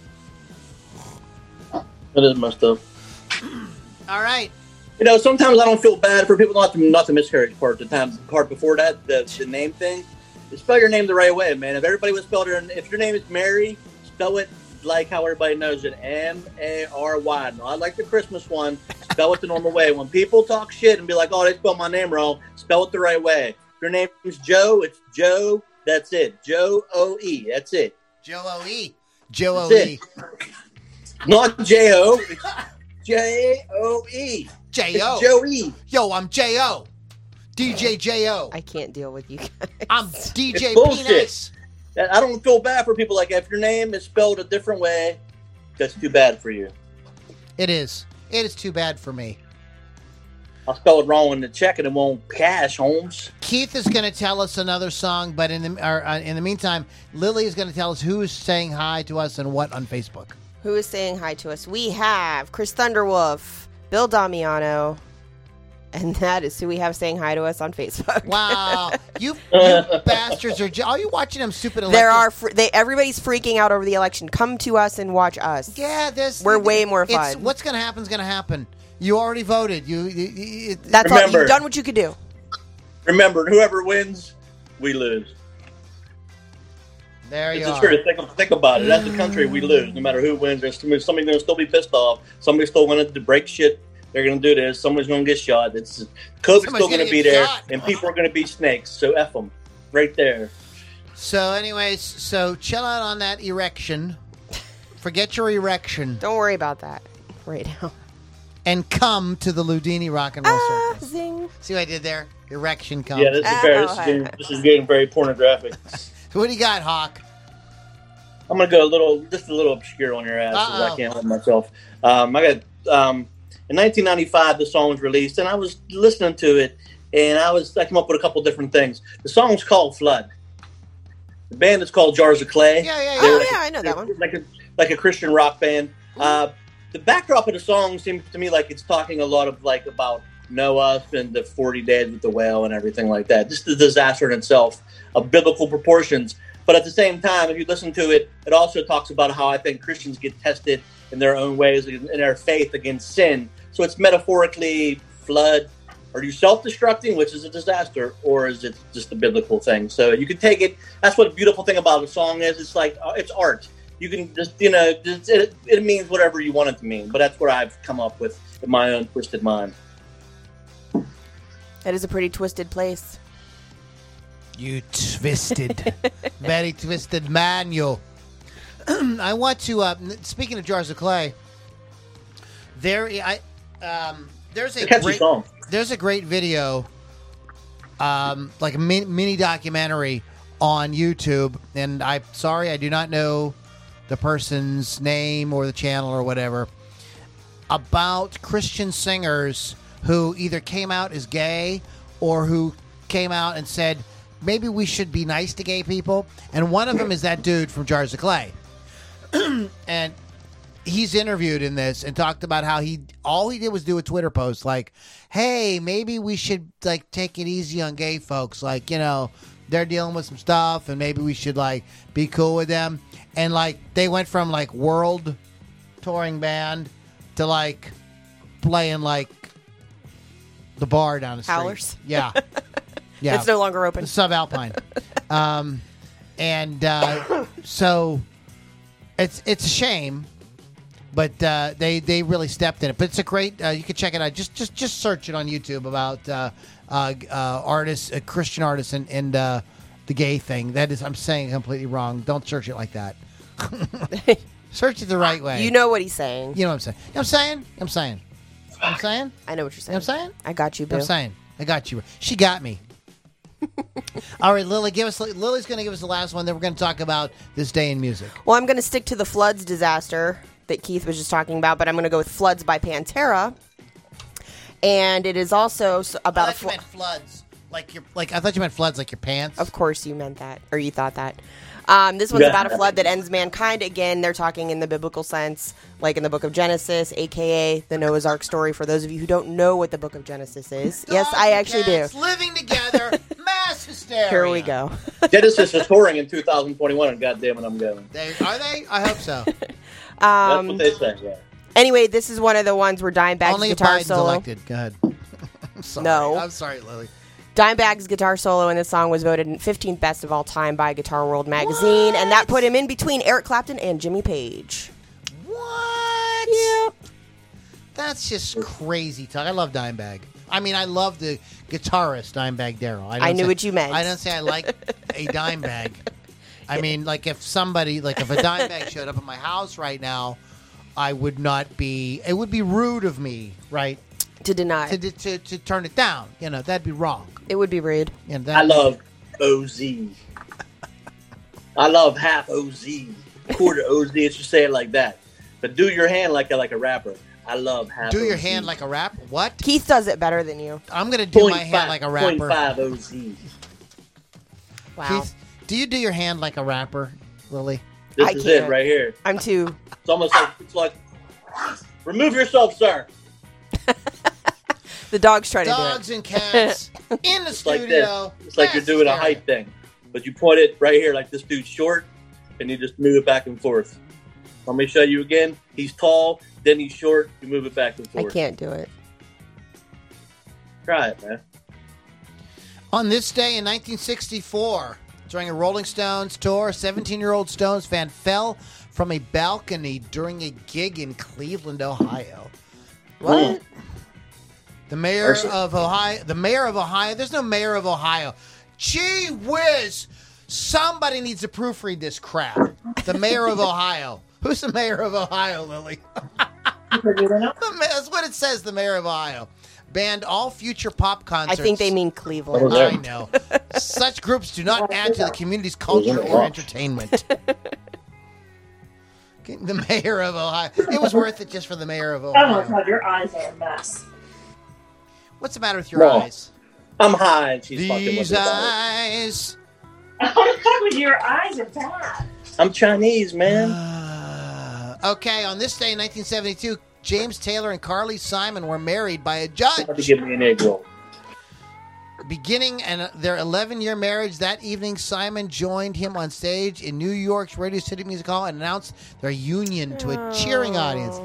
It is messed up. All right. Sometimes I don't feel bad for people not the miscarriage part. The part before that, the name thing. Spell your name the right way, man. If everybody would spell it, if your name is Mary, spell it like how everybody knows it, M-A-R-Y. No, I like the Christmas one. Spell it the normal way. When people talk shit and be like, "Oh, they spelled my name wrong," spell it the right way. If your name is Joe, it's Joe. That's it. Joe-O-E. That's it. Joe-O-E. Joe-O-E. Not J-O. It's J-O-E. J-O. It's Joey. Yo, I'm J-O. DJ J-O. I can't deal with you guys. I'm DJ It's bullshit. Penis. I don't feel bad for people like if your name is spelled a different way, that's too bad for you. It is. It is too bad for me. I'll spell it wrong in the check and it won't cash, Holmes. Keith is going to tell us another song, but in the meantime, Lily is going to tell us who is saying hi to us and what on Facebook. Who is saying hi to us? We have Chris Thunderwolf, Bill Damiano, and that is who we have saying hi to us on Facebook. Wow, you bastards are you watching them stupid elections? Everybody's freaking out over the election. Come to us and watch us. Yeah, we're way more fun. What's going to happen is going to happen. You already voted. That's all. You've done what you could do. Remember, whoever wins, we lose. There you it's are. True. Think about it. That's the country we lose. No matter who wins, there's somebody going to still be pissed off. Somebody's still going to break shit. They're going to do this. Somebody's going to get shot. COVID's still going to be there, and people are going to be snakes. So F them. Right there. So anyways, chill out on that erection. Forget your erection. Don't worry about that right now. And come to the Ludini Rock and Roll Circus. Zing. See what I did there? Erection come. Yeah, this is getting very pornographic. What do you got, Hawk? I'm gonna go just a little obscure on your ass. Because I can't help myself. I got in 1995 the song was released, and I was listening to it, and I came up with a couple different things. The song's called Flood. The band is called Jars of Clay. Yeah. I know that one. Like a Christian rock band. The backdrop of the song seems to me like it's talking a lot of about Noah and the 40 days with the whale and everything like that. Just the disaster in itself of biblical proportions. But at the same time, if you listen to it, it also talks about how I think Christians get tested in their own ways in their faith against sin. So it's metaphorically flood. Are you self-destructing, which is a disaster, or is it just a biblical thing? So you can take it. That's what the beautiful thing about a song is. It's like it's art. You can just, it means whatever you want it to mean. But that's what I've come up with in my own twisted mind. That is a pretty twisted place. You twisted, very twisted man, you. I want to, speaking of Jars of Clay, there's a catchy song. There's a great video, like a mini documentary on YouTube, and I'm sorry I do not know the person's name or the channel or whatever, about Christian singers who either came out as gay or who came out and said, maybe we should be nice to gay people. And one of them is that dude from Jars of Clay. And he's interviewed in this and talked about how all he did was do a Twitter post like, hey, maybe we should take it easy on gay folks. They're dealing with some stuff and maybe we should be cool with them. And they went from world touring band to playing the bar down the street. Howlers? Yeah. It's no longer open. Subalpine. So it's a shame, but they really stepped in it. But it's a great. You can check it out. Just search it on YouTube about artists, Christian artists, and the gay thing. That is, I'm saying completely wrong. Don't search it like that. Search it the right way. You know what he's saying. You know what I'm saying. I'm saying. I know what you're saying. You know what I'm saying. I got you, boo. I'm saying. I got you. She got me. All right, Lily, Lily's going to give us the last one. Then we're going to talk about this day in music. Well, I'm going to stick to the floods disaster that Keith was just talking about, but I'm going to go with Floods by Pantera. And it is also about I meant floods. Like I thought you meant floods like your pants. Of course you meant that, or you thought that. This one's about a flood that ends mankind. Again, they're talking in the biblical sense, like in the book of Genesis, a.k.a. the Noah's Ark story, for those of you who don't know what the book of Genesis is. Yes, I actually do. Living together, mass hysteria. Here we go. Genesis is touring in 2021, and goddamn it, I'm going. Are they? I hope so. That's what they say, yeah. Anyway, this is one of the ones where Dimebag's Only if guitar Biden's solo. elected. Go ahead. I'm sorry. No. I'm sorry, Lily. Dimebag's guitar solo in this song was voted 15th best of all time by Guitar World magazine, and that put him in between Eric Clapton and Jimmy Page. What? Yep. That's just crazy talk. I love Dimebag. I mean, I love the guitarist Dimebag Darrell. I knew what you meant. I don't say I like a Dimebag. I mean, like if somebody, like if a Dimebag showed up at my house right now, I would not be. It would be rude of me, right? To deny. To turn it down. You know, that'd be wrong. It would be rude. You know, I love OZ. I love half OZ, quarter OZ. It's just say it like that. But do your hand like a rapper. I love half. Do your OZ. hand like a rap. What? Keith does it better than you. I'm gonna do my hand like a rapper. 0.5 OZ. Wow. Keith, do you do your hand like a rapper, Lily? This I is can't. it right here. I'm too. It's almost like remove yourself, sir. The dog's trying Dogs to and cats in the It's like studio. this. It's like you're doing a height thing, but you point it right here, like this dude's short, and you just move it back and forth. Let me show you again. He's tall, then he's short. You move it back and do it. I forth. can't do it. Try it, man. On this day in 1964, during a Rolling Stones tour, 17-year-old Stones fan fell from a balcony during a gig in Cleveland, Ohio. What? The mayor of Ohio. There's no mayor of Ohio. Gee whiz! Somebody needs to proofread this crap. The mayor of Ohio. Who's the mayor of Ohio, Lily? That's what it says. The mayor of Ohio banned all future pop concerts. I think they mean Cleveland. Oh, I know. Such groups do not add to the community's culture or entertainment. The mayor of Ohio. It was worth it just for the mayor of Oh my Ohio. God, your eyes are a mess. What's the matter with your No. eyes? I'm high, and she's fucking with These me about eyes. Oh my God, your eyes are bad. it. I'm Chinese, man. Okay, on this day in 1972, James Taylor and Carly Simon were married by a You judge. have to give me an egg roll. Beginning their 11-year marriage, that evening, Simon joined him on stage in New York's Radio City Music Hall and announced their union to a cheering audience.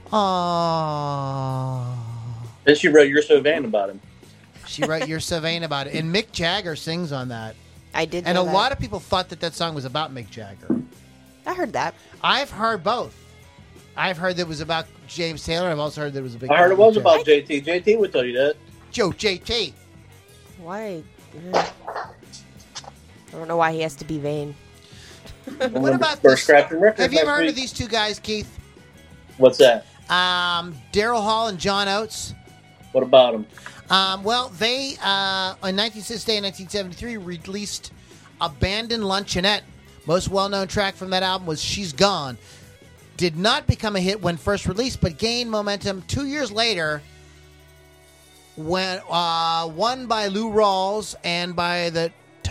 Aww. Then she wrote "You're So Vain" about him. She wrote "You're So Vain" about it. And Mick Jagger sings on that. I did And a know that. lot of people thought that song was about Mick Jagger. I heard that. I've heard both. I've heard that it was about James Taylor. I've also heard that it was a big. I heard it was about JT. JT would tell you that. Joe JT. Why? I don't know why he has to be vain. What about First this? scratching record? Have you ever next heard of week? these two guys, Keith? What's that? Daryl Hall and John Oates. What about them? Well, they on 1973 released "Abandoned Luncheonette." Most well-known track from that album was "She's Gone." Did not become a hit when first released, but gained momentum 2 years later when won by Lou Rawls and by the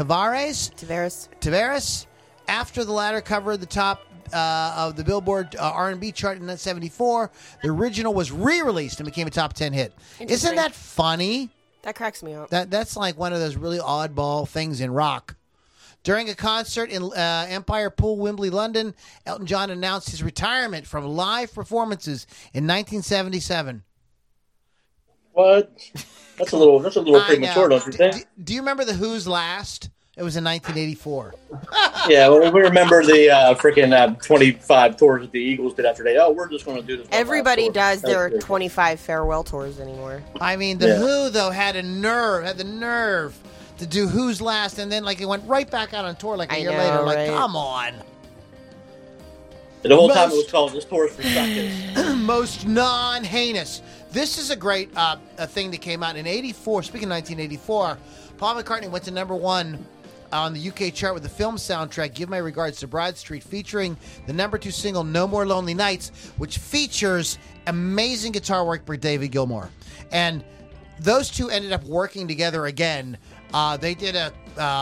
Tavares. After the latter covered the top of the Billboard R&B chart in 1974, the original was re-released and became a top 10 hit. Isn't that funny? That cracks me up. That's like one of those really oddball things in rock. During a concert in Empire Pool, Wembley, London, Elton John announced his retirement from live performances in 1977. What? That's a little I premature, know. don't you think? Do you remember the Who's Last? It was in 1984. Yeah, well, we remember the freaking 25 tours that the Eagles did after they. Oh, we're just going to do this. one Everybody last tour. does That was their pretty cool. 25 farewell tours anymore. I mean, the Yeah. Who though had the nerve to do Who's Last, and then like it went right back out on tour like a I year know, later. Like, right? come on. And the whole time it Most- was called "This Tour's for Suckers." Most non-heinous. This is a great a thing that came out in '84. Speaking of 1984, Paul McCartney went to number one on the UK chart with the film soundtrack "Give My Regards to Broad Street," featuring the number 2 single "No More Lonely Nights," which features amazing guitar work by David Gilmour. And those two ended up working together again They did a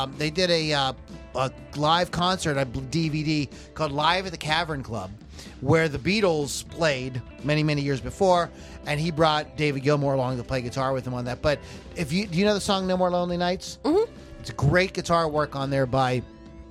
live concert, a DVD called Live at the Cavern Club, where the Beatles played many, many years before, and he brought David Gilmour along to play guitar with him on that. But do you know the song "No More Lonely Nights"? Mm-hmm. It's a great guitar work on there by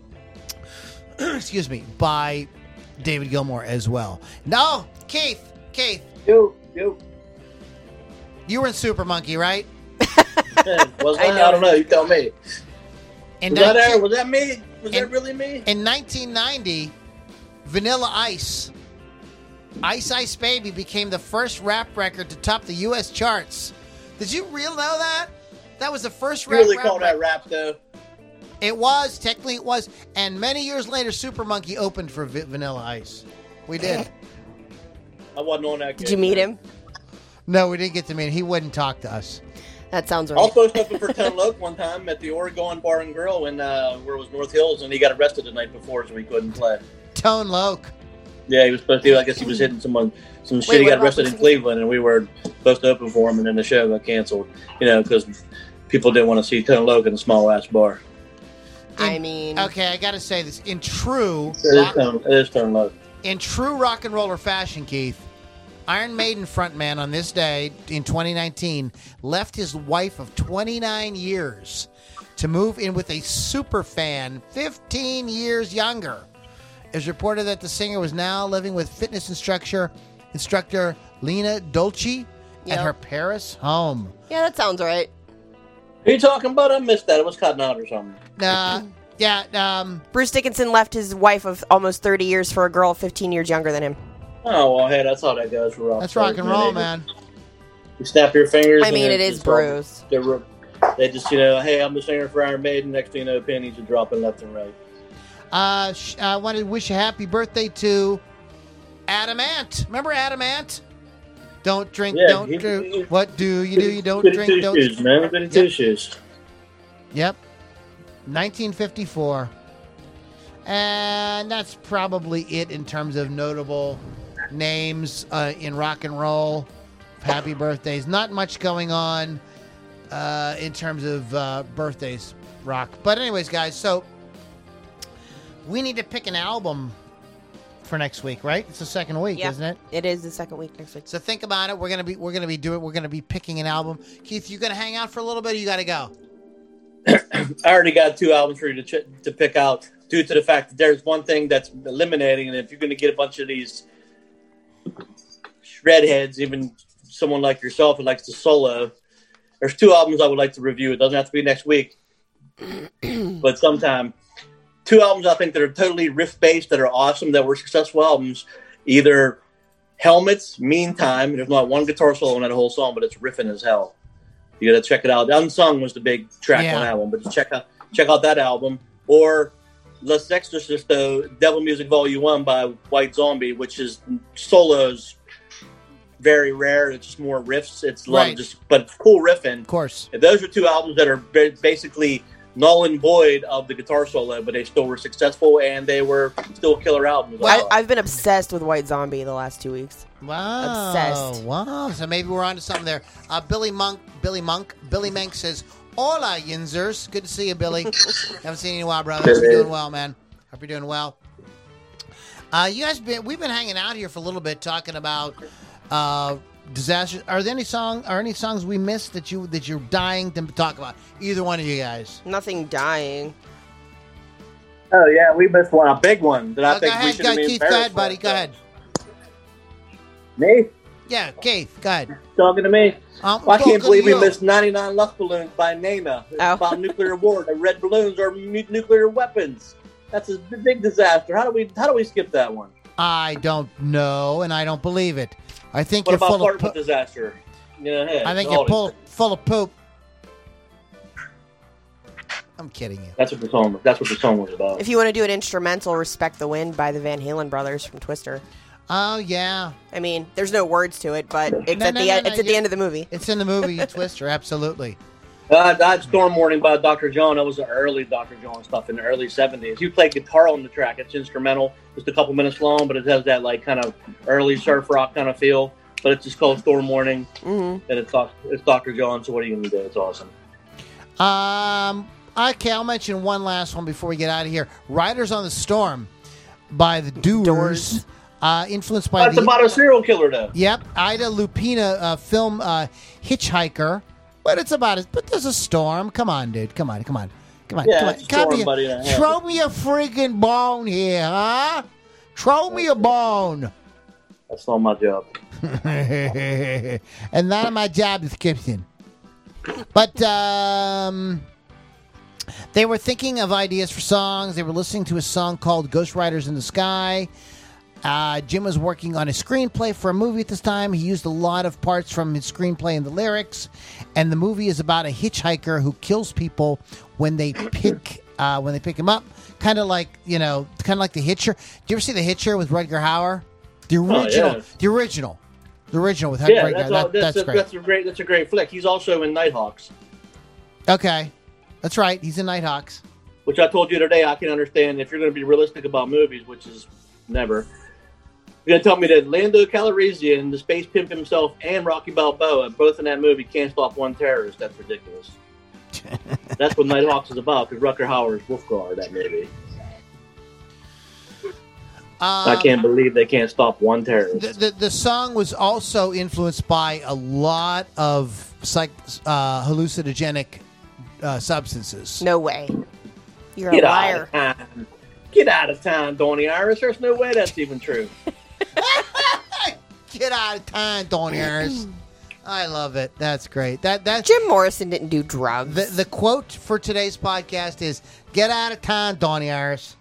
by David Gilmour as well. No, Keith, Yo. you were in Super Monkey, right? Was I don't know. You tell me. In Was that me? Was that really me? In 1990, Vanilla Ice, Ice Baby became the first rap record to top the U.S. charts. Did you really know that? That was the first You really call that rap, though? It was. Technically, it was. And many years later, Super Monkey opened for Vanilla Ice. We did. I wasn't on that. Did you meet him? No, we didn't get to meet him. He wouldn't talk to us. That sounds right. Also opened for Tone Loc one time at the Oregon Bar and Grill in where it was North Hills, and he got arrested the night before, so he couldn't play. Tone Loc. Yeah, he was supposed to. I guess he was hitting some shit. He got arrested in Cleveland, and we were supposed to open for him, and then the show got canceled. Because people didn't want to see Tone Loc in a small ass bar. Okay, I got to say this in true. It is Tone Loc. In true rock and roller fashion, Keith, Iron Maiden frontman on this day in 2019 left his wife of 29 years to move in with a super fan 15 years younger. It's reported that the singer was now living with fitness instructor Lena Dolce at her Paris home. Yeah, that sounds right. Who are you talking about? I missed that. It was cutting out or something. Bruce Dickinson left his wife of almost 30 years for a girl 15 years younger than him. Oh, well, hey, that's how that goes for rock. That's rock and roll, man. You snap your fingers. I mean, it is Bruce. They just, hey, I'm the singer for Iron Maiden. Next thing you know, pennies are dropping left and right. I want to wish a happy birthday to Adam Ant. Remember Adam Ant? Don't drink, what do? You don't drink, don't. Shoes, man. Goody two shoes. Yep. 1954. And that's probably it in terms of notable names in rock and roll. Happy birthdays. Not much going on in terms of birthdays, rock. But anyways, guys, so we need to pick an album for next week, right? It's the second week, isn't it? It is the second week next week. So think about it. We're gonna be picking an album. Keith, you gonna hang out for a little bit, or you gotta go? I already got 2 albums for you to pick out, due to the fact that there's one thing that's eliminating, and if you're going to get a bunch of these shredheads, even someone like yourself who likes to solo, there's 2 albums I would like to review. It doesn't have to be next week, but sometime. 2 albums I think that are totally riff-based, that are awesome, that were successful albums. Either Helmets, Meantime, there's not one guitar solo in that whole song, but it's riffing as hell. You got to check it out. Unsung was the big track on that one, but just check out that album. Or Les Exorcistos, Devil Music Volume 1 by White Zombie, which is solos, very rare. It's just more riffs. It's but cool riffing. Of course. Those are 2 albums that are basically null and void of the guitar solo, but they still were successful, and they were still killer albums. I've been obsessed with White Zombie the last 2 weeks. Wow. Obsessed. Wow. So maybe we're on to something there. Billy Mank says, "Hola, Yinzers." Good to see you, Billy. Haven't seen you in a while, brother. Hope you're doing well, man. Hope you're doing well. You guys we've been hanging out here for a little bit talking about disasters. Are there any songs we missed that you're dying to talk about? Either one of you guys. Nothing dying. Oh yeah, we missed one, a big one that I think we should be Keith, go ahead, buddy. Go ahead. Me? Yeah, Keith, go ahead. Talking to me? I can't believe we you. missed 99 Luck Balloons by Nena. It's about nuclear war. The red balloons are nuclear weapons. That's a big disaster. How do we skip that one? I don't know, and I don't believe it. I think what you're about full part of disaster? Yeah, I think you're full of poop. I'm kidding you. That's what the song was about. If you want to do an instrumental, Respect the Wind by the Van Halen brothers from Twister. Oh, yeah. I mean, there's no words to it, but it's at the end of the movie. It's in the movie Twister, absolutely. That Storm Warning by Dr. John. That was the early Dr. John stuff in the early 70s. He played guitar on the track. It's instrumental. Just a couple minutes long, but it has that like kind of early surf rock kind of feel. But it's just called Storm Warning, and it's Dr. John. So what are you going to do? It's awesome. Okay, I'll mention one last one before we get out of here. Riders on the Storm by the Doors. Influenced by That's about a serial killer, though. Yep, Ida Lupina film Hitchhiker. But it's about but there's a storm. Come on, dude. Come on. Yeah, Come it's a storm, buddy. Throw me a friggin' bone here, huh? Throw me a bone. That's not my job. And none of my job description. But they were thinking of ideas for songs. They were listening to a song called Ghost Riders in the Sky. Jim was working on a screenplay for a movie at this time. He used a lot of parts from his screenplay in the lyrics. And the movie is about a hitchhiker who kills people when they pick him up. Kind of like The Hitcher. Do you ever see The Hitcher with Rutger Hauer? The original. Yeah. The original with Yeah, Rutger. That's great. That's a great flick. He's also in Nighthawks, Okay. That's right. He's in Nighthawks. which I told you today. I can understand if you're going to be realistic about movies, which is never. You're going to tell me that Lando Calrissian, the space pimp himself, and Rocky Balboa, both in that movie, can't stop one terrorist. That's ridiculous. That's what Nighthawks is about, because Rutger Hauer is Wolfgar, that movie. I can't believe they can't stop one terrorist. The song was also influenced by a lot of hallucinogenic substances. No way. You're Get a out liar. of town. Get out of town, Donnie Iris. There's no way that's even true. Get out of town, Donnie Iris. I love it. That's great. That's Jim Morrison didn't do drugs. the quote for today's podcast is "Get out of town, Donnie Iris."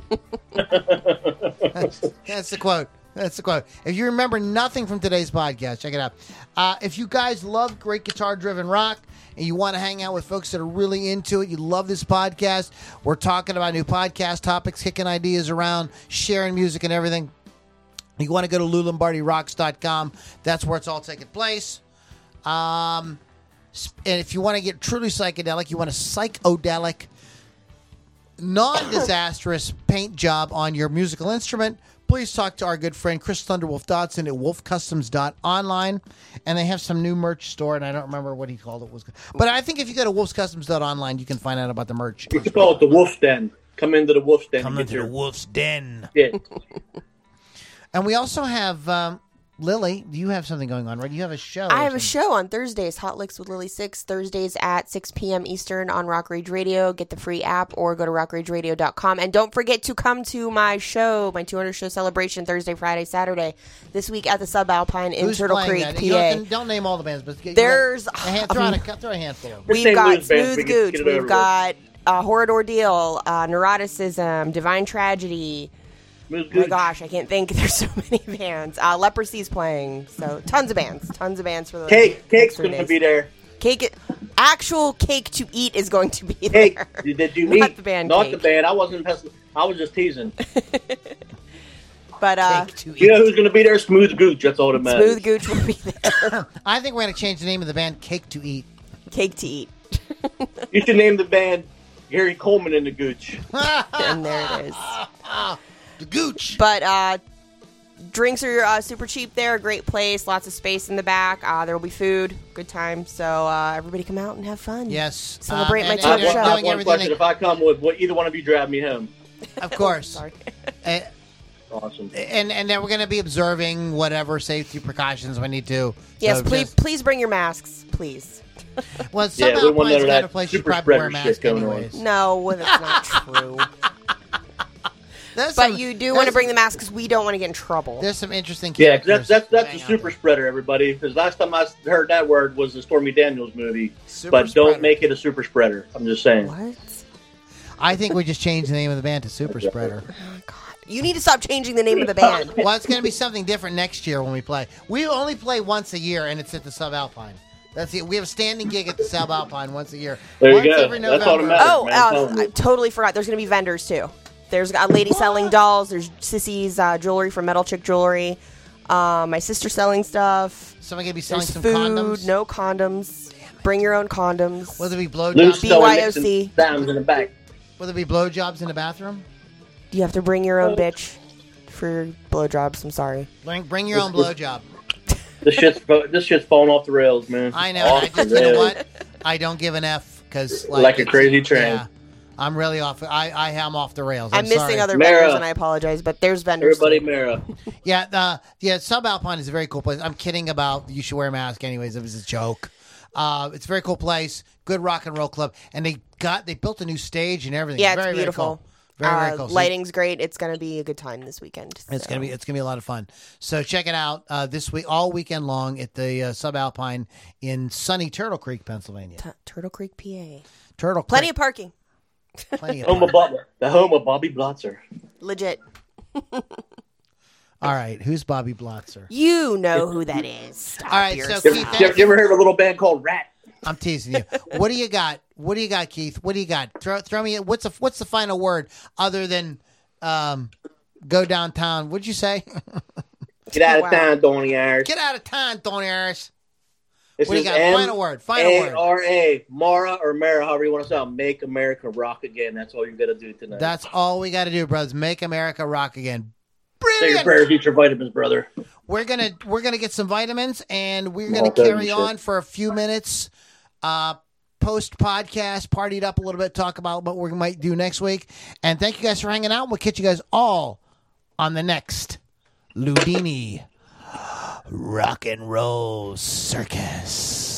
That's the quote. That's the quote. If you remember nothing from today's podcast, check it out. If you guys love great guitar-driven rock and you want to hang out with folks that are really into it, you love this podcast, we're talking about new podcast topics, kicking ideas around, sharing music and everything. You want to go to LouLombardiRocks.com. That's where it's all taking place. And if you want to get truly psychedelic, you want a psychodelic, non-disastrous paint job on your musical instrument, please talk to our good friend Chris Thunderwolf Dodson at wolfcustoms.online. And they have some new merch store, and I don't remember what he called it. But I think if you go to wolfcustoms.online, you can find out about the merch. You can call it the Wolf's Den. Come into the Wolf's Den. Come into the Wolf's Den. Yeah. And we also have... Lily, you have something going on, right? You have a show. I have a show on Thursdays, Hot Licks with Lily 6, Thursdays at 6 p.m. Eastern on Rock Rage Radio. Get the free app or go to rockrageradio.com. And don't forget to come to my show, my 200 show celebration, Thursday, Friday, Saturday, this week at the Subalpine in Who's Turtle playing Creek, that? PA. You don't name all the bands, but There's throw a handful of them. We've say got blues bands, Smooth we get Gooch, it over we've with. got Horrid Ordeal, Neuroticism, Divine Tragedy. Oh my gosh, I can't think. There's so many bands. Leprosy's playing, so tons of bands for the Cake's next going 3 to days. be there. Actual cake to eat is going to be Cake. there. Did you Not eat? the band Not Cake. the band. I wasn't. I was just teasing. But You know who's going to be there? Smooth Gooch. That's all that matters. Smooth Gooch will be there. I think we're going to change the name of the band Cake to Eat. Cake to eat. You should name the band Gary Coleman and the Gooch. And there it is. The Gooch. But drinks are super cheap there. Great place. Lots of space in the back. There will be food. Good time. So everybody come out and have fun. Yes. Celebrate my and Talk I show. have doing one everything question. If I come, would either one of you drive me home? of course. Sorry. Awesome. And then we're going to be observing whatever safety precautions we need to. Yes, So please bring your masks, please. Well, Yeah, we somehow want none of got a that place you super probably wear a spreader mask shit going on. anyways. No, that's not true. But you do want to bring the mask because we don't want to get in trouble. There's some interesting Yeah, characters. 'cause that's a hang out super there. spreader, everybody. Because last time I heard that word was the Stormy Daniels movie. Super but spreader. don't make it a super spreader. I'm just saying. What? I think we just changed the name of the band to Super Spreader. Oh, God. You need to stop changing the name of the band. Well, it's going to be something different next year when we play. We only play once a year, and it's at the Subalpine. That's it. We have a standing gig at the Subalpine once a year. There you Once go. every That's all that November. matters. Oh, man, I'm telling I you. totally forgot. There's going to be vendors, too. There's a lady selling dolls. There's Sissy's jewelry from Metal Chick Jewelry. My sister selling stuff. Someone going to be selling There's some food. condoms. No condoms. Bring your own condoms. Will there be Loose blowjobs? selling BYOC. mixing sounds in the back. Will there be blowjobs in the bathroom? You have to bring your own bitch for blowjobs. I'm sorry. Bring your own blowjob. This shit's falling off the rails, man. I know. Off I just, the you know rails. what? I don't give an F because Like a crazy train. Yeah, I'm really off. I am off the rails. I'm missing sorry. other Mara. vendors, and I apologize, but there's vendors. Everybody, too. Mara. Yeah, Subalpine is a very cool place. I'm kidding about you should wear a mask anyways. It was a joke. It's a very cool place. Good rock and roll club, and they built a new stage and everything. Yeah, it's very, beautiful. Very cool. Very cool. So Lighting's great. It's going to be a good time this weekend. it's gonna be a lot of fun. So check it out this week, all weekend long at the Subalpine in sunny Turtle Creek, Pennsylvania. Turtle Creek, PA. Turtle Creek. Plenty of parking. Plenty of Home of the home of Bobby Blotzer. Legit. All right, who's Bobby Blotzer? You know who that is. Stop All right, yourself. so Keith, You ever heard of a little band called Rat? I'm teasing you. What do you got? What do you got, Keith? What do you got? Throw me. What's the final word other than go downtown? What'd you say? Get out of Wow. town, Donny Ayers. Get out of town, Tony Harris. This What do is you got? Final word. Final word. M-A-R-A. Mara or Mara, however you want to sound. Make America rock again. That's all you got to do tonight. That's all we got to do, brothers. Make America rock again. Say your Brilliant. prayers, eat your vitamins, brother. We're gonna get some vitamins, and we're gonna Well done, carry shit. on for a few minutes. Post podcast, partied up a little bit, talk about what we might do next week. And thank you guys for hanging out. We'll catch you guys all on the next Ludini Rock and Roll Circus.